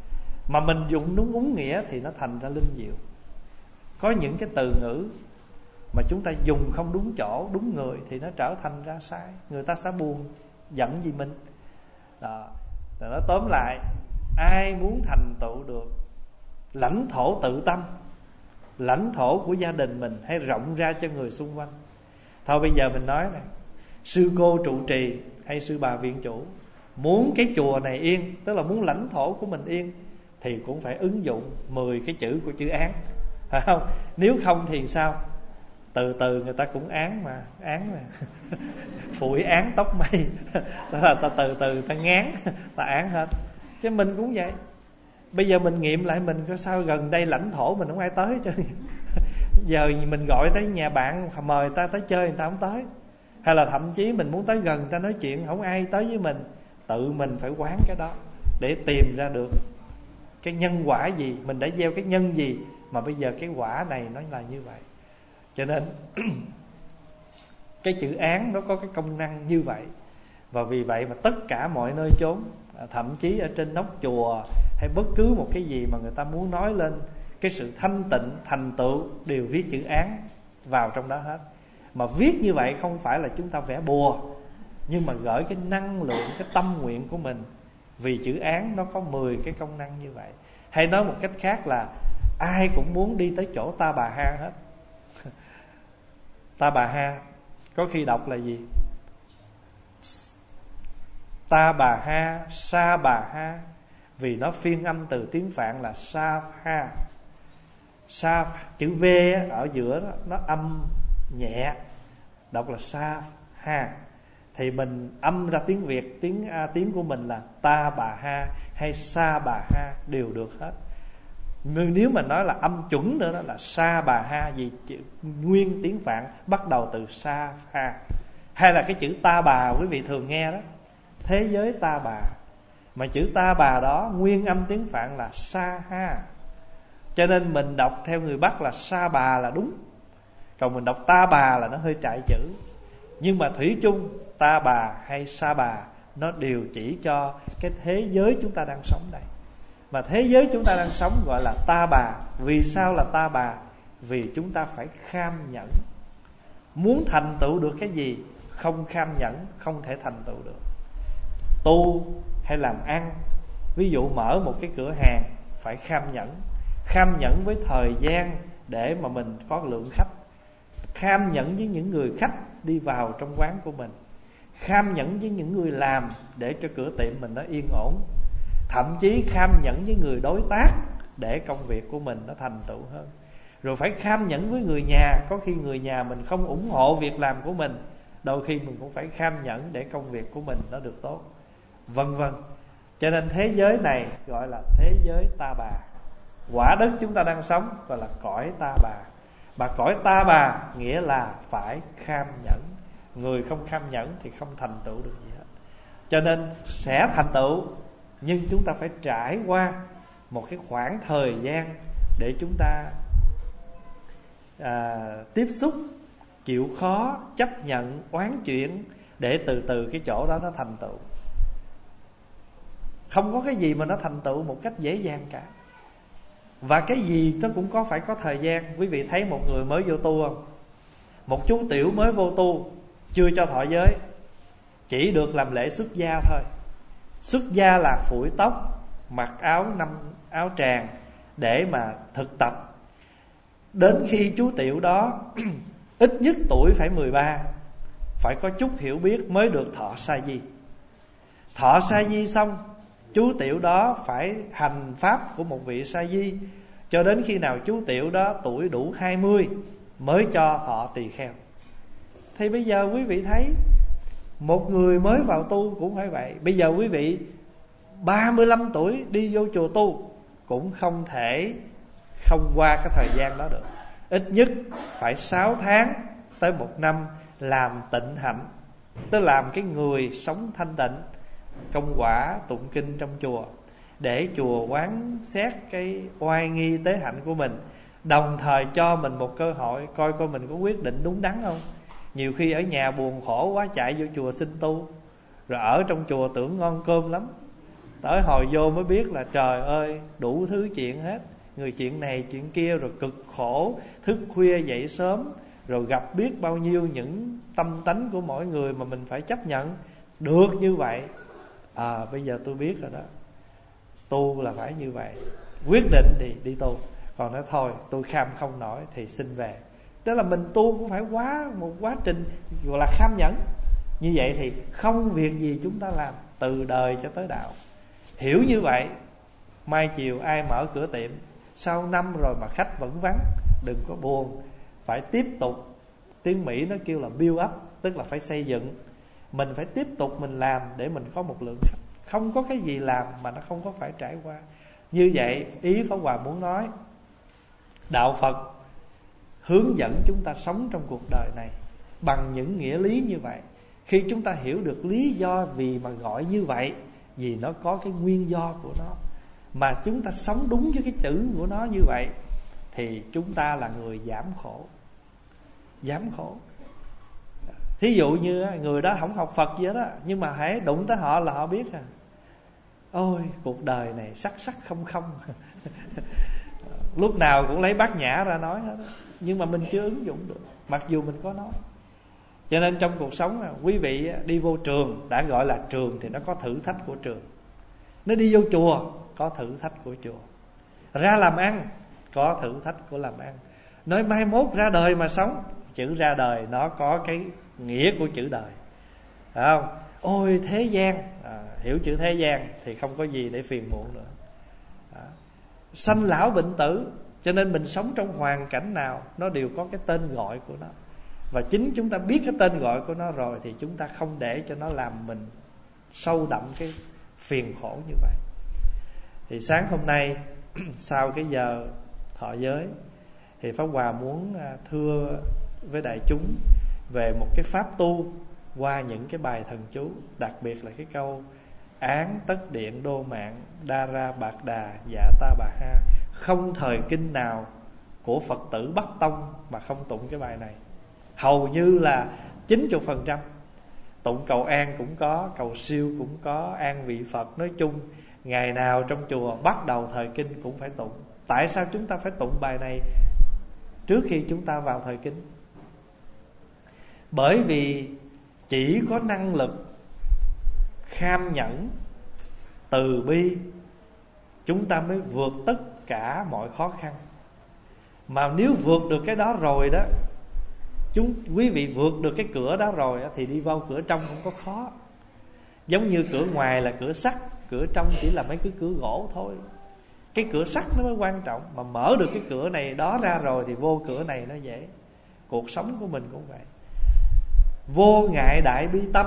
Mà mình dùng đúng nghĩa thì nó thành ra linh diệu. Có những cái từ ngữ mà chúng ta dùng không đúng chỗ, đúng người thì nó trở thành ra sai. Người ta sẽ buồn, giận vì mình đó. Rồi nói tóm lại, ai muốn thành tựu được lãnh thổ tự tâm, lãnh thổ của gia đình mình, hay rộng ra cho người xung quanh. Thôi bây giờ mình nói nè, sư cô trụ trì hay sư bà viện chủ muốn cái chùa này yên, tức là muốn lãnh thổ của mình yên, thì cũng phải ứng dụng 10 cái chữ của chữ án, phải không? Nếu không thì sao? Từ từ người ta cũng án mà phủi án tóc mây đó là ta từ từ ta ngán, ta án hết. Chứ mình cũng vậy. Bây giờ mình nghiệm lại mình có sao gần đây lãnh thổ mình không ai tới chứ. Giờ mình gọi tới nhà bạn mời ta tới chơi, người ta không tới. Hay là thậm chí mình muốn tới gần người ta nói chuyện, không ai tới với mình. Tự mình phải quán cái đó để tìm ra được cái nhân quả gì, mình đã gieo cái nhân gì mà bây giờ cái quả này nó là như vậy. Cho nên cái chữ án nó có cái công năng như vậy. Và vì vậy mà tất cả mọi nơi chốn, thậm chí ở trên nóc chùa hay bất cứ một cái gì mà người ta muốn nói lên cái sự thanh tịnh, thành tựu, đều viết chữ án vào trong đó hết. Mà viết như vậy không phải là chúng ta vẽ bùa, nhưng mà gửi cái năng lượng, cái tâm nguyện của mình. Vì chữ án nó có 10 cái công năng như vậy. Hay nói một cách khác là ai cũng muốn đi tới chỗ Ta Bà Ha hết. Ta Bà Ha có khi đọc là gì? Ta Bà Ha, Sa Bà Ha. Vì nó phiên âm từ tiếng Phạn là Sa Ha. Sa, chữ V ở giữa đó, nó âm nhẹ, đọc là Sa Ha. Thì mình âm ra tiếng Việt, tiếng của mình là Ta Bà Ha hay Sa Bà Ha đều được hết. Nếu mà nói là âm chuẩn nữa đó là Sa Bà Ha, vì chữ nguyên tiếng Phạn bắt đầu từ Sa Ha. Hay là cái chữ Ta Bà quý vị thường nghe đó, thế giới Ta Bà. Mà chữ Ta Bà đó nguyên âm tiếng Phạn là Sa Ha. Cho nên mình đọc theo người Bắc là Sa Bà là đúng. Còn mình đọc Ta Bà là nó hơi trại chữ. Nhưng mà thủy chung Ta Bà hay Sa Bà nó đều chỉ cho cái thế giới chúng ta đang sống đây. Mà thế giới chúng ta đang sống gọi là Ta Bà. Vì sao là Ta Bà? Vì chúng ta phải kham nhẫn. Muốn thành tựu được cái gì, không kham nhẫn không thể thành tựu được. Tu hay làm ăn, ví dụ mở một cái cửa hàng, phải kham nhẫn. Kham nhẫn với thời gian để mà mình có lượng khách. Kham nhẫn với những người khách đi vào trong quán của mình. Kham nhẫn với những người làm để cho cửa tiệm mình nó yên ổn. Thậm chí kham nhẫn với người đối tác để công việc của mình nó thành tựu hơn. Rồi phải kham nhẫn với người nhà. Có khi người nhà mình không ủng hộ việc làm của mình, đôi khi mình cũng phải kham nhẫn để công việc của mình nó được tốt, vân vân. Cho nên thế giới này gọi là thế giới Ta Bà. Quả đất chúng ta đang sống gọi là cõi Ta Bà. Mà cõi Ta Bà nghĩa là phải kham nhẫn. Người không kham nhẫn thì không thành tựu được gì hết. Cho nên sẽ thành tựu, nhưng chúng ta phải trải qua một cái khoảng thời gian để chúng ta tiếp xúc, chịu khó, chấp nhận, oán chuyển, để từ từ cái chỗ đó nó thành tựu. Không có cái gì mà nó thành tựu một cách dễ dàng cả. Và cái gì nó cũng phải có thời gian. Quý vị thấy một người mới vô tu không? Một chú tiểu mới vô tu, chưa cho thọ giới, chỉ được làm lễ xuất gia thôi. Xuất gia là phủi tóc, mặc áo tràng để mà thực tập. Đến khi chú tiểu đó ít nhất tuổi phải 13, phải có chút hiểu biết mới được thọ sa di. Thọ sa di xong, chú tiểu đó phải hành pháp của một vị sa di, cho đến khi nào chú tiểu đó tuổi đủ 20 mới cho thọ tỳ kheo. Thì bây giờ quý vị thấy, một người mới vào tu cũng phải vậy. Bây giờ quý vị 35 tuổi đi vô chùa tu cũng không thể không qua cái thời gian đó được. Ít nhất phải 6 tháng tới 1 năm làm tịnh hạnh, tức làm cái người sống thanh tịnh, công quả tụng kinh trong chùa, để chùa quán xét cái oai nghi tế hạnh của mình, đồng thời cho mình một cơ hội coi coi mình có quyết định đúng đắn không. Nhiều khi ở nhà buồn khổ quá chạy vô chùa xin tu, rồi ở trong chùa tưởng ngon cơm lắm, Tới hồi vô mới biết là trời ơi, đủ thứ chuyện hết. Người chuyện này chuyện kia, rồi cực khổ, thức khuya dậy sớm, rồi gặp biết bao nhiêu những tâm tánh của mỗi người mà mình phải chấp nhận. Được như vậy, bây giờ tôi biết rồi đó, tu là phải như vậy. Quyết định thì đi tu. Còn nói thôi tôi kham không nổi thì xin về. Đó là mình tu cũng phải một quá trình gọi là kham nhẫn. Như vậy thì không việc gì chúng ta làm, từ đời cho tới đạo. Hiểu như vậy, mai chiều ai mở cửa tiệm sau năm rồi mà khách vẫn vắng, đừng có buồn, phải tiếp tục. Tiếng Mỹ nó kêu là build up, tức là phải xây dựng. Mình phải tiếp tục mình làm để mình có một lượng khách. Không có cái gì làm mà nó không có phải trải qua. Như vậy ý Pháp Hòa muốn nói, đạo Phật hướng dẫn chúng ta sống trong cuộc đời này bằng những nghĩa lý như vậy. Khi chúng ta hiểu được lý do vì mà gọi như vậy, vì nó có cái nguyên do của nó, mà chúng ta sống đúng với cái chữ của nó như vậy, thì chúng ta là người giảm khổ. Giảm khổ. Thí dụ như người đó không học Phật gì đó, nhưng mà hãy đụng tới họ là họ biết ôi cuộc đời này sắc sắc không không. Lúc nào cũng lấy Bát Nhã ra nói hết, nhưng mà mình chưa ứng dụng được, mặc dù mình có nói. Cho nên trong cuộc sống, quý vị đi vô trường, đã gọi là trường thì nó có thử thách của trường. Nó đi vô chùa, có thử thách của chùa. Ra làm ăn, có thử thách của làm ăn. Nói mai mốt ra đời mà sống, chữ ra đời nó có cái nghĩa của chữ đời, phải không? Ôi thế gian, hiểu chữ thế gian thì không có gì để phiền muộn nữa. Sanh lão bệnh tử, cho nên mình sống trong hoàn cảnh nào nó đều có cái tên gọi của nó. Và chính chúng ta biết cái tên gọi của nó rồi thì chúng ta không để cho nó làm mình sâu đậm cái phiền khổ như vậy. Thì sáng hôm nay sau cái giờ thọ giới thì Pháp Hòa muốn thưa với đại chúng về một cái pháp tu qua những cái bài thần chú, đặc biệt là cái câu án tất điện đô mạng đa ra bạc đà dạ ta bà ha. Không thời kinh nào của Phật tử Bắc Tông mà không tụng cái bài này. Hầu như là 90%. Tụng cầu an cũng có, cầu siêu cũng có, an vị Phật. Nói chung ngày nào trong chùa bắt đầu thời kinh cũng phải tụng. Tại sao chúng ta phải tụng bài này trước khi chúng ta vào thời kinh? Bởi vì chỉ có năng lực kham nhẫn, từ bi, chúng ta mới vượt tất cả mọi khó khăn. Mà nếu vượt được cái đó rồi đó, quý vị vượt được cái cửa đó rồi đó, thì đi vào cửa trong không có khó. Giống như cửa ngoài là cửa sắt, cửa trong chỉ là mấy cái cửa gỗ thôi. Cái cửa sắt nó mới quan trọng. Mà mở được cái cửa này đó ra rồi thì vô cửa này nó dễ. Cuộc sống của mình cũng vậy. Vô ngại đại bi tâm,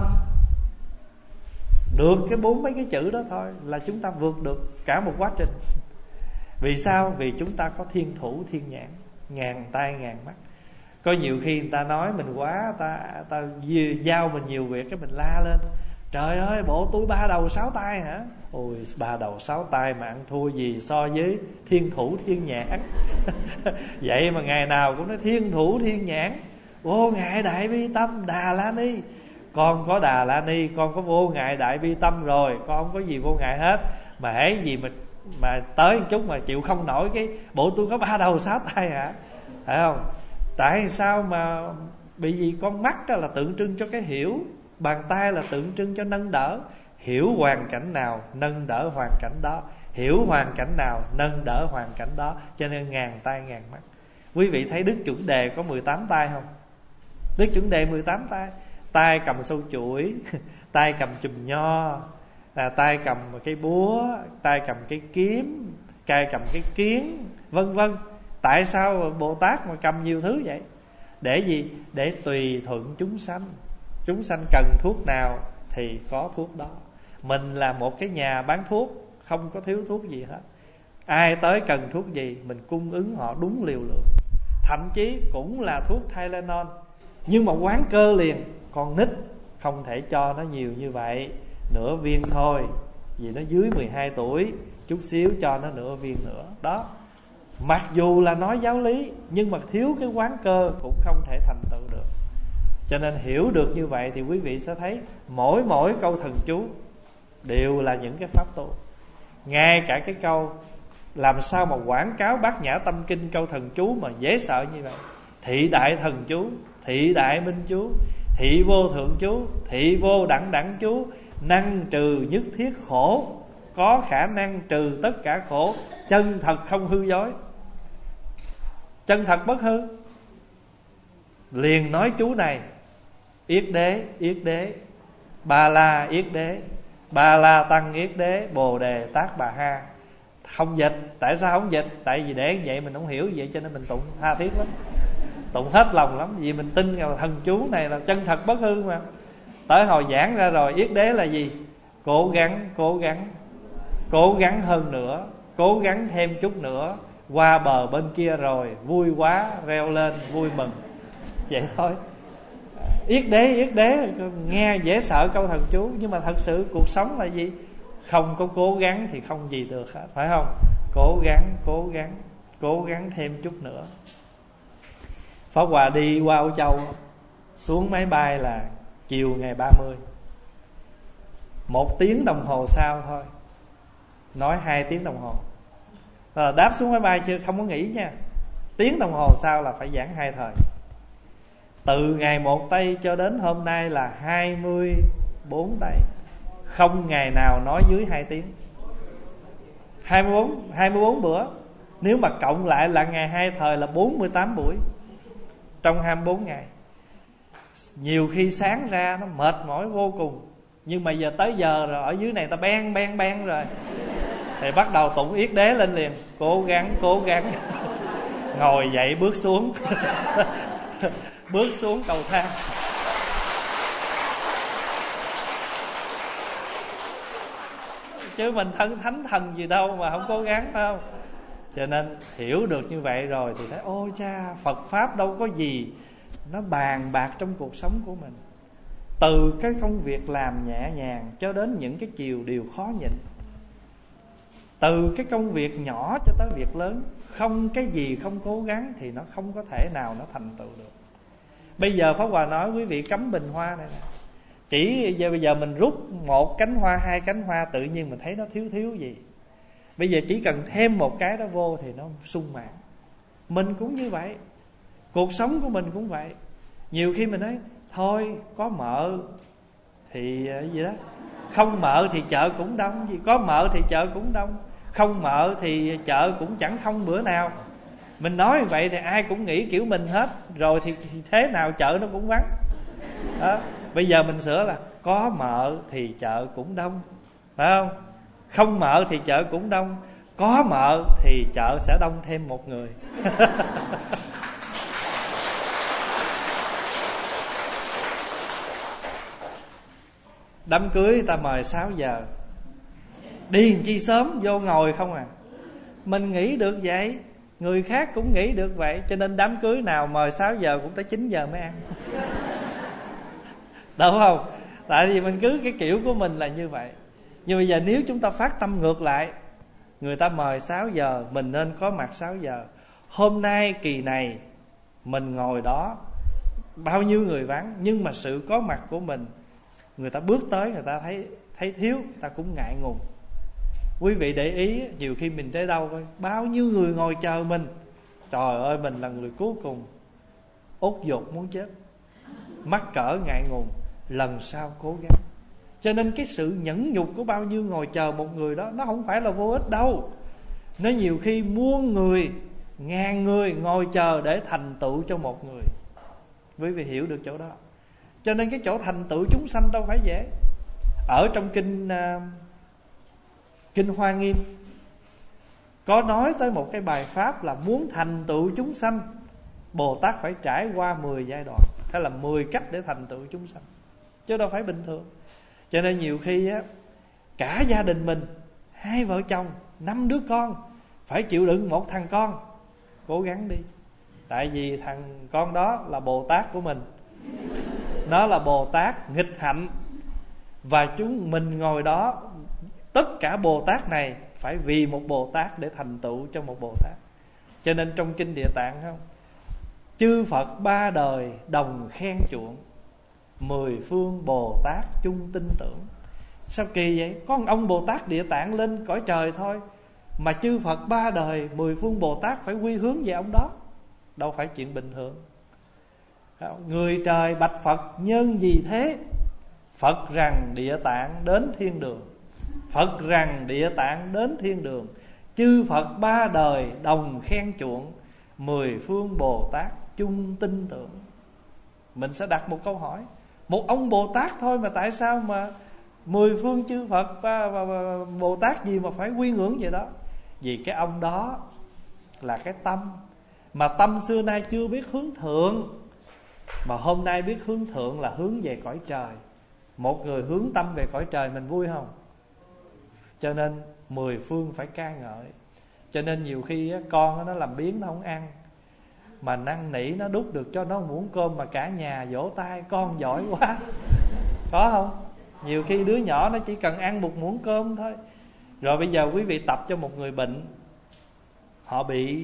được cái mấy cái chữ đó thôi là chúng ta vượt được cả một quá trình. Vì sao? Vì chúng ta có thiên thủ thiên nhãn, ngàn tai ngàn mắt. Có nhiều khi người ta nói mình quá, ta giao mình nhiều việc, cái mình la lên: trời ơi, bộ tôi 3 đầu 6 tay hả? Ôi 3 đầu 6 tay mà ăn thua gì so với thiên thủ thiên nhãn. Vậy mà ngày nào cũng nói thiên thủ thiên nhãn, vô ngại đại bi tâm Đà La Ni. Con có Đà La Ni, con có vô ngại đại bi tâm rồi, con không có gì vô ngại hết. Mà hễ gì mà tới một chút mà chịu không nổi cái bộ tôi có 3 đầu 6 tay hả? Phải không? Tại sao mà bị gì? Con mắt là tượng trưng cho cái hiểu, bàn tay là tượng trưng cho nâng đỡ. Hiểu hoàn cảnh nào nâng đỡ hoàn cảnh đó, hiểu hoàn cảnh nào nâng đỡ hoàn cảnh đó. Cho nên ngàn tay ngàn mắt. Quý vị thấy Đức Chuẩn Đề có 18 tay không? Đức Chuẩn Đề 18 tay. Tay cầm sâu chuỗi, tay cầm chùm nho, tay cầm cái búa, tay cầm cái kiếm, tay cầm cái kiến, vân vân. Tại sao Bồ Tát mà cầm nhiều thứ vậy? Để gì? Để tùy thuận chúng sanh. Chúng sanh cần thuốc nào thì có thuốc đó. Mình là một cái nhà bán thuốc, không có thiếu thuốc gì hết. Ai tới cần thuốc gì mình cung ứng họ đúng liều lượng. Thậm chí cũng là thuốc Tylenol, nhưng mà quán cơ liền: con nít không thể cho nó nhiều như vậy, nửa viên thôi, vì nó dưới 12 tuổi, chút xíu cho nó nửa viên nữa. Đó, mặc dù là nói giáo lý, nhưng mà thiếu cái quán cơ cũng không thể thành tựu được. Cho nên hiểu được như vậy thì quý vị sẽ thấy mỗi câu thần chú đều là những cái pháp tu. Ngay cả cái câu làm sao mà quảng cáo Bát Nhã Tâm Kinh, câu thần chú mà dễ sợ như vậy: thị đại thần chú, thị đại minh chú, thị vô thượng chú, thị vô đẳng đẳng chú, năng trừ nhất thiết khổ, có khả năng trừ tất cả khổ, chân thật không hư dối. Chân thật bất hư. Liền nói chú này: yết đế, yết đế, ba la yết đế, ba la tăng yết đế, bồ đề tát bà ha. Không dịch. Tại sao không dịch? Tại vì để vậy mình không hiểu vậy, cho nên mình tụng tha thiết lắm, tụng hết lòng lắm. Vì mình tin rằng thần chú này là chân thật bất hư mà. Tới hồi giảng ra rồi, yết đế là gì? Cố gắng, cố gắng, cố gắng hơn nữa, cố gắng thêm chút nữa, qua bờ bên kia rồi, vui quá, reo lên, vui mừng. Vậy thôi. Yết đế, nghe dễ sợ câu thần chú, nhưng mà thật sự cuộc sống là gì? Không có cố gắng thì không gì được hết, phải không? Cố gắng, cố gắng, cố gắng thêm chút nữa. Pháp Hòa đi qua Âu Châu, xuống máy bay là chiều ngày 30. 1 tiếng đồng hồ sau thôi, nói 2 tiếng đồng hồ là đáp xuống máy bay chưa, không có nghỉ nha. Tiếng đồng hồ sau là phải giảng 2 thời. Từ ngày 1 Tây cho đến hôm nay là 24 Tây, không ngày nào nói dưới 2 tiếng. 24 bữa. Nếu mà cộng lại là ngày 2 thời là 48 buổi trong 24 ngày. Nhiều khi sáng ra nó mệt mỏi vô cùng, nhưng mà giờ tới giờ rồi, ở dưới này ta ben rồi thì bắt đầu tụng yết đế lên liền. Cố gắng, cố gắng. Ngồi dậy bước xuống bước xuống cầu thang. Chứ mình thánh thần gì đâu mà không cố gắng, phải không? Cho nên hiểu được như vậy rồi thì thấy ôi cha, Phật Pháp đâu có gì nó bàn bạc trong cuộc sống của mình. Từ cái công việc làm nhẹ nhàng cho đến những cái chiều điều khó nhịn, từ cái công việc nhỏ cho tới việc lớn, không cái gì không cố gắng thì nó không có thể nào nó thành tựu được. Bây giờ Pháp Hòa nói quý vị cắm bình hoa này nè, chỉ bây giờ mình rút 1 cánh hoa, 2 cánh hoa, tự nhiên mình thấy nó thiếu gì. Bây giờ chỉ cần thêm 1 cái đó vô thì nó sung mãn. Mình cũng như vậy, cuộc sống của mình cũng vậy. Nhiều khi mình nói thôi có mợ thì gì đó, không mợ thì chợ cũng đông, gì có mợ thì chợ cũng đông, không mợ thì chợ cũng chẳng không bữa nào. Mình nói vậy thì ai cũng nghĩ kiểu mình hết, rồi thì thế nào chợ nó cũng vắng đó. Bây giờ mình sửa là có mợ thì chợ cũng đông, phải không? Không mợ thì chợ cũng đông, có mợ thì chợ sẽ đông thêm 1 người. Đám cưới người ta mời 6 giờ, đi làm chi sớm vô ngồi không à. Mình nghĩ được vậy, người khác cũng nghĩ được vậy, cho nên đám cưới nào mời 6 giờ cũng tới 9 giờ mới ăn. Đúng không? Tại vì mình cứ cái kiểu của mình là như vậy. Nhưng bây giờ nếu chúng ta phát tâm ngược lại, người ta mời 6 giờ, mình nên có mặt 6 giờ. Hôm nay kỳ này mình ngồi đó, bao nhiêu người vắng, nhưng mà sự có mặt của mình, người ta bước tới, người ta thấy thiếu, người ta cũng ngại ngùng. Quý vị để ý, nhiều khi mình tới đâu coi, bao nhiêu người ngồi chờ mình. Trời ơi, mình là người cuối cùng, út dột muốn chết, mắc cỡ ngại ngùng. Lần sau cố gắng. Cho nên cái sự nhẫn nhục của bao nhiêu ngồi chờ một người đó, nó không phải là vô ích đâu. Nó nhiều khi muôn người, ngàn người ngồi chờ để thành tựu cho một người. Quý vị hiểu được chỗ đó. Cho nên cái chỗ thành tựu chúng sanh đâu phải dễ. Ở trong Kinh Hoa Nghiêm có nói tới một cái bài pháp là muốn thành tựu chúng sanh, Bồ Tát phải trải qua 10 giai đoạn, hay là 10 cách để thành tựu chúng sanh, chứ đâu phải bình thường. Cho nên nhiều khi á, cả gia đình mình 2 vợ chồng 5 đứa con phải chịu đựng một thằng con. Cố gắng đi. Tại vì thằng con đó là Bồ Tát của mình, nó là Bồ Tát nghịch hạnh, và chúng mình ngồi đó, tất cả Bồ Tát này phải vì một Bồ Tát để thành tựu cho một Bồ Tát. Cho nên trong Kinh Địa Tạng không, chư Phật 3 đời đồng khen chuộng, 10 phương Bồ Tát chung tin tưởng. Sao kỳ vậy? Có một ông Bồ Tát Địa Tạng lên cõi trời thôi mà chư Phật ba đời 10 phương Bồ Tát phải quy hướng về ông đó. Đâu phải chuyện bình thường. Người trời bạch Phật nhân gì thế? Phật rằng Địa Tạng đến thiên đường. Phật rằng Địa Tạng đến thiên đường. Chư Phật ba đời đồng khen chuộng, 10 phương Bồ Tát chung tin tưởng. Mình sẽ đặt một câu hỏi, một ông Bồ Tát thôi mà tại sao mà 10 phương chư Phật và Bồ Tát gì mà phải quy ngưỡng vậy đó? Vì cái ông đó là cái tâm, mà tâm xưa nay chưa biết hướng thượng, mà hôm nay biết hướng thượng là hướng về cõi trời. Một người hướng tâm về cõi trời mình vui không? Cho nên 10 phương phải ca ngợi. Cho nên nhiều khi con nó làm biếng nó không ăn, mà năn nỉ nó đút được cho nó muỗng cơm mà cả nhà vỗ tay con giỏi quá. Có không? Nhiều khi đứa nhỏ nó chỉ cần ăn một muỗng cơm thôi. Rồi bây giờ quý vị tập cho một người bệnh, họ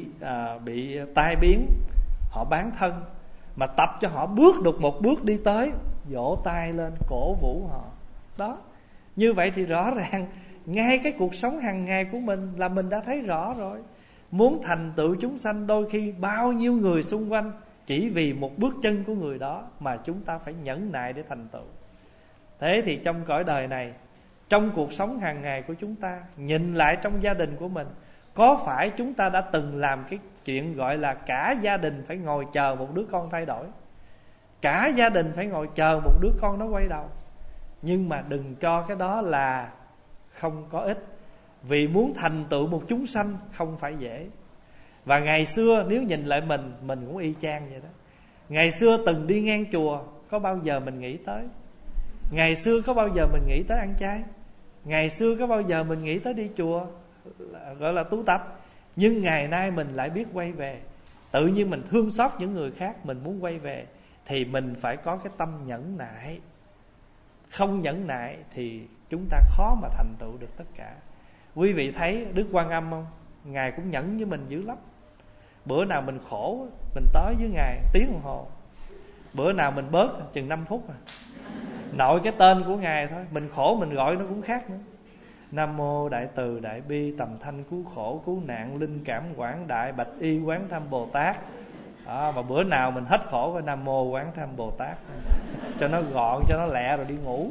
bị tai biến, họ bán thân, mà tập cho họ bước được một bước đi tới, vỗ tay lên cổ vũ họ. Đó. Như vậy thì rõ ràng ngay cái cuộc sống hàng ngày của mình là mình đã thấy rõ rồi. Muốn thành tựu chúng sanh, đôi khi bao nhiêu người xung quanh chỉ vì một bước chân của người đó mà chúng ta phải nhẫn nại để thành tựu. Thế thì trong cõi đời này, trong cuộc sống hàng ngày của chúng ta, nhìn lại trong gia đình của mình, có phải chúng ta đã từng làm cái chuyện gọi là cả gia đình phải ngồi chờ một đứa con thay đổi, cả gia đình phải ngồi chờ một đứa con nó quay đầu? Nhưng mà đừng cho cái đó là không có ích. Vì muốn thành tựu một chúng sanh không phải dễ. Và ngày xưa nếu nhìn lại mình cũng y chang vậy đó. Ngày xưa từng đi ngang chùa, có bao giờ mình nghĩ tới? Ngày xưa có bao giờ mình nghĩ tới ăn chay? Ngày xưa có bao giờ mình nghĩ tới đi chùa gọi là tu tập? Nhưng ngày nay mình lại biết quay về. Tự nhiên mình thương xót những người khác, mình muốn quay về, thì mình phải có cái tâm nhẫn nại. Không nhẫn nại thì chúng ta khó mà thành tựu được tất cả. Quý vị thấy Đức Quan Âm không? Ngài cũng nhẫn với mình dữ lắm. Bữa nào mình khổ, mình tới với Ngài tiếng đồng hồ. Bữa nào mình bớt chừng 5 phút à. Nội cái tên của Ngài thôi, mình khổ mình gọi nó cũng khác nữa. Nam mô Đại Từ Đại Bi Tầm Thanh Cứu Khổ Cứu Nạn Linh Cảm Quảng Đại Bạch Y Quán Tham Bồ Tát. Mà bữa nào mình hết khổ với Nam mô Quán Tham Bồ Tát, cho nó gọn, cho nó lẹ rồi đi ngủ.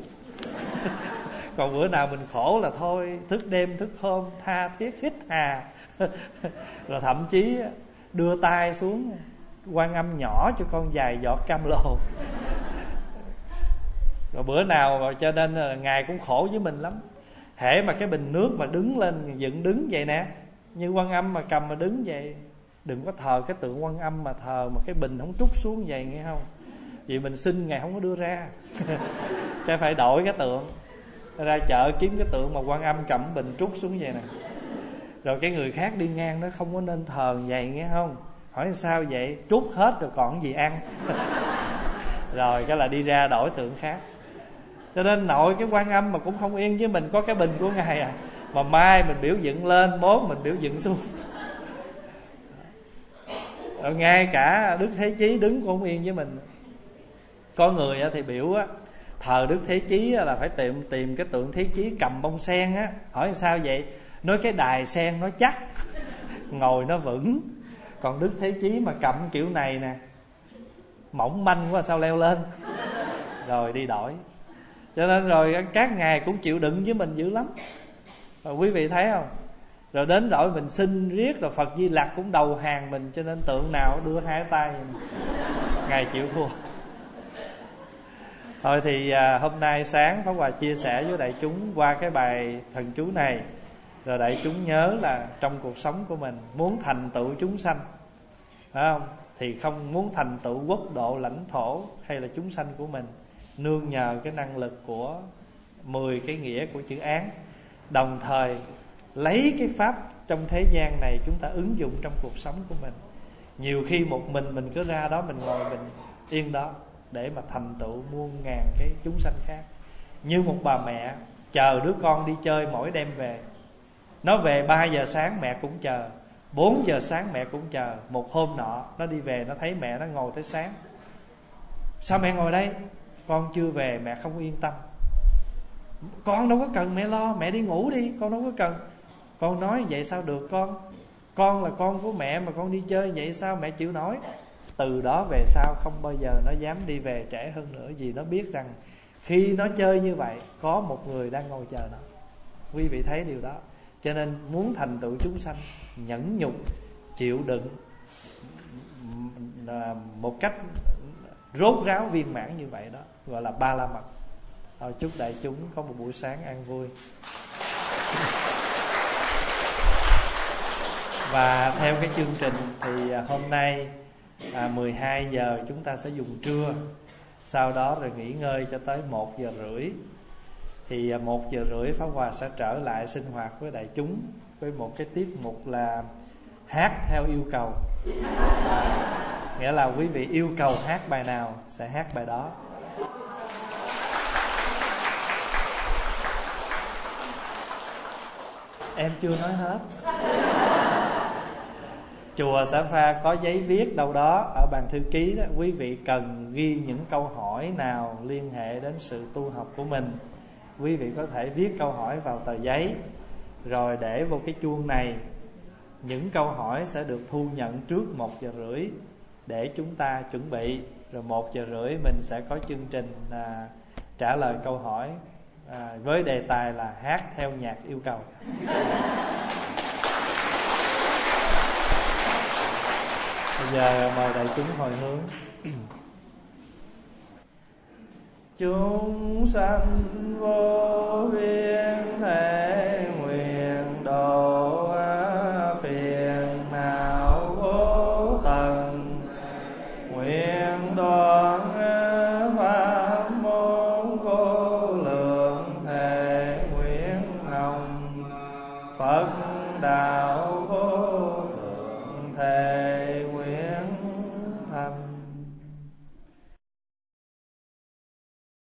Còn bữa nào mình khổ là thôi, thức đêm thức hôm tha thiết hít hà. Rồi thậm chí đưa tay xuống Quan Âm nhỏ cho con vài giọt cam lồ. Rồi bữa nào mà, cho nên là Ngài cũng khổ với mình lắm. Hễ mà cái bình nước mà đứng lên, dựng đứng vậy nè, như Quan Âm mà cầm mà đứng vậy, đừng có thờ cái tượng Quan Âm mà thờ mà cái bình không trút xuống vậy, nghe không? Vì mình xin Ngài không có đưa ra. Cái phải đổi cái tượng, ra chợ kiếm cái tượng mà Quan Âm cầm bình trút xuống vậy nè. Rồi cái người khác đi ngang nó không có nên thờ vậy, nghe không? Hỏi sao vậy? Trút hết rồi còn gì ăn. Rồi cái là đi ra đổi tượng khác. Cho nên nội cái Quan Âm mà cũng không yên với mình, có cái bình của Ngài à, mà mai mình biểu dựng lên, mốt mình biểu dựng xuống. Rồi ngay cả Đức Thế Chí đứng cũng không yên với mình. Có người thì biểu thờ Đức Thế Chí là phải tìm cái tượng Thế Chí cầm bông sen á. Hỏi sao vậy? Nói cái đài sen nó chắc, ngồi nó vững. Còn Đức Thế Chí mà cầm kiểu này nè, mỏng manh quá sao leo lên. Rồi đi đổi. Cho nên rồi các ngài cũng chịu đựng với mình dữ lắm. Rồi quý vị thấy không? Rồi đến đổi mình xin riết, rồi Phật Di Lặc cũng đầu hàng mình. Cho nên tượng nào đưa hai tay Ngài chịu thua. Thôi thì hôm nay sáng Pháp Hòa chia sẻ với đại chúng qua cái bài thần chú này. Rồi đại chúng nhớ là trong cuộc sống của mình, muốn thành tựu chúng sanh, phải không? Thì không muốn thành tựu quốc độ, lãnh thổ hay là chúng sanh của mình, nương nhờ cái năng lực của 10 cái nghĩa của chữ án. Đồng thời lấy cái pháp trong thế gian này chúng ta ứng dụng trong cuộc sống của mình. Nhiều khi một mình cứ ra đó, mình ngồi mình yên đó để mà thành tựu muôn ngàn cái chúng sanh khác. Như một bà mẹ chờ đứa con đi chơi mỗi đêm về. Nó về 3 giờ sáng mẹ cũng chờ, 4 giờ sáng mẹ cũng chờ. Một hôm nọ nó đi về, nó thấy mẹ nó ngồi tới sáng. Sao mẹ ngồi đây? Con chưa về, mẹ không yên tâm. Con đâu có cần mẹ lo, mẹ đi ngủ đi, con đâu có cần. Con nói vậy sao được con là con của mẹ mà con đi chơi vậy sao mẹ chịu nổi. Từ đó về sau không bao giờ nó dám đi về trễ hơn nữa, vì nó biết rằng khi nó chơi như vậy có một người đang ngồi chờ nó. Quý vị thấy điều đó. Cho nên muốn thành tựu chúng sanh, nhẫn nhục, chịu đựng một cách rốt ráo viên mãn như vậy đó, gọi là ba la mật. Chúc đại chúng có một buổi sáng an vui. Và theo cái chương trình thì hôm nay 12 giờ chúng ta sẽ dùng trưa, sau đó rồi nghỉ ngơi cho tới 1 giờ rưỡi. Thì 1 giờ rưỡi Pháp Hòa sẽ trở lại sinh hoạt với đại chúng với một cái tiết mục là hát theo yêu cầu. Nghĩa là quý vị yêu cầu hát bài nào sẽ hát bài đó. Em chưa nói hết. Chùa Xả Pha có giấy viết đâu đó ở bàn thư ký đó. Quý vị cần ghi những câu hỏi nào liên hệ đến sự tu học của mình, quý vị có thể viết câu hỏi vào tờ giấy, rồi để vô cái chuông này. Những câu hỏi sẽ được thu nhận trước 1 giờ rưỡi để chúng ta chuẩn bị. Rồi 1 giờ rưỡi mình sẽ có chương trình trả lời câu hỏi với đề tài là hát theo nhạc yêu cầu. Bây giờ mời đại chúng hồi hướng. Chúng sanh vô vi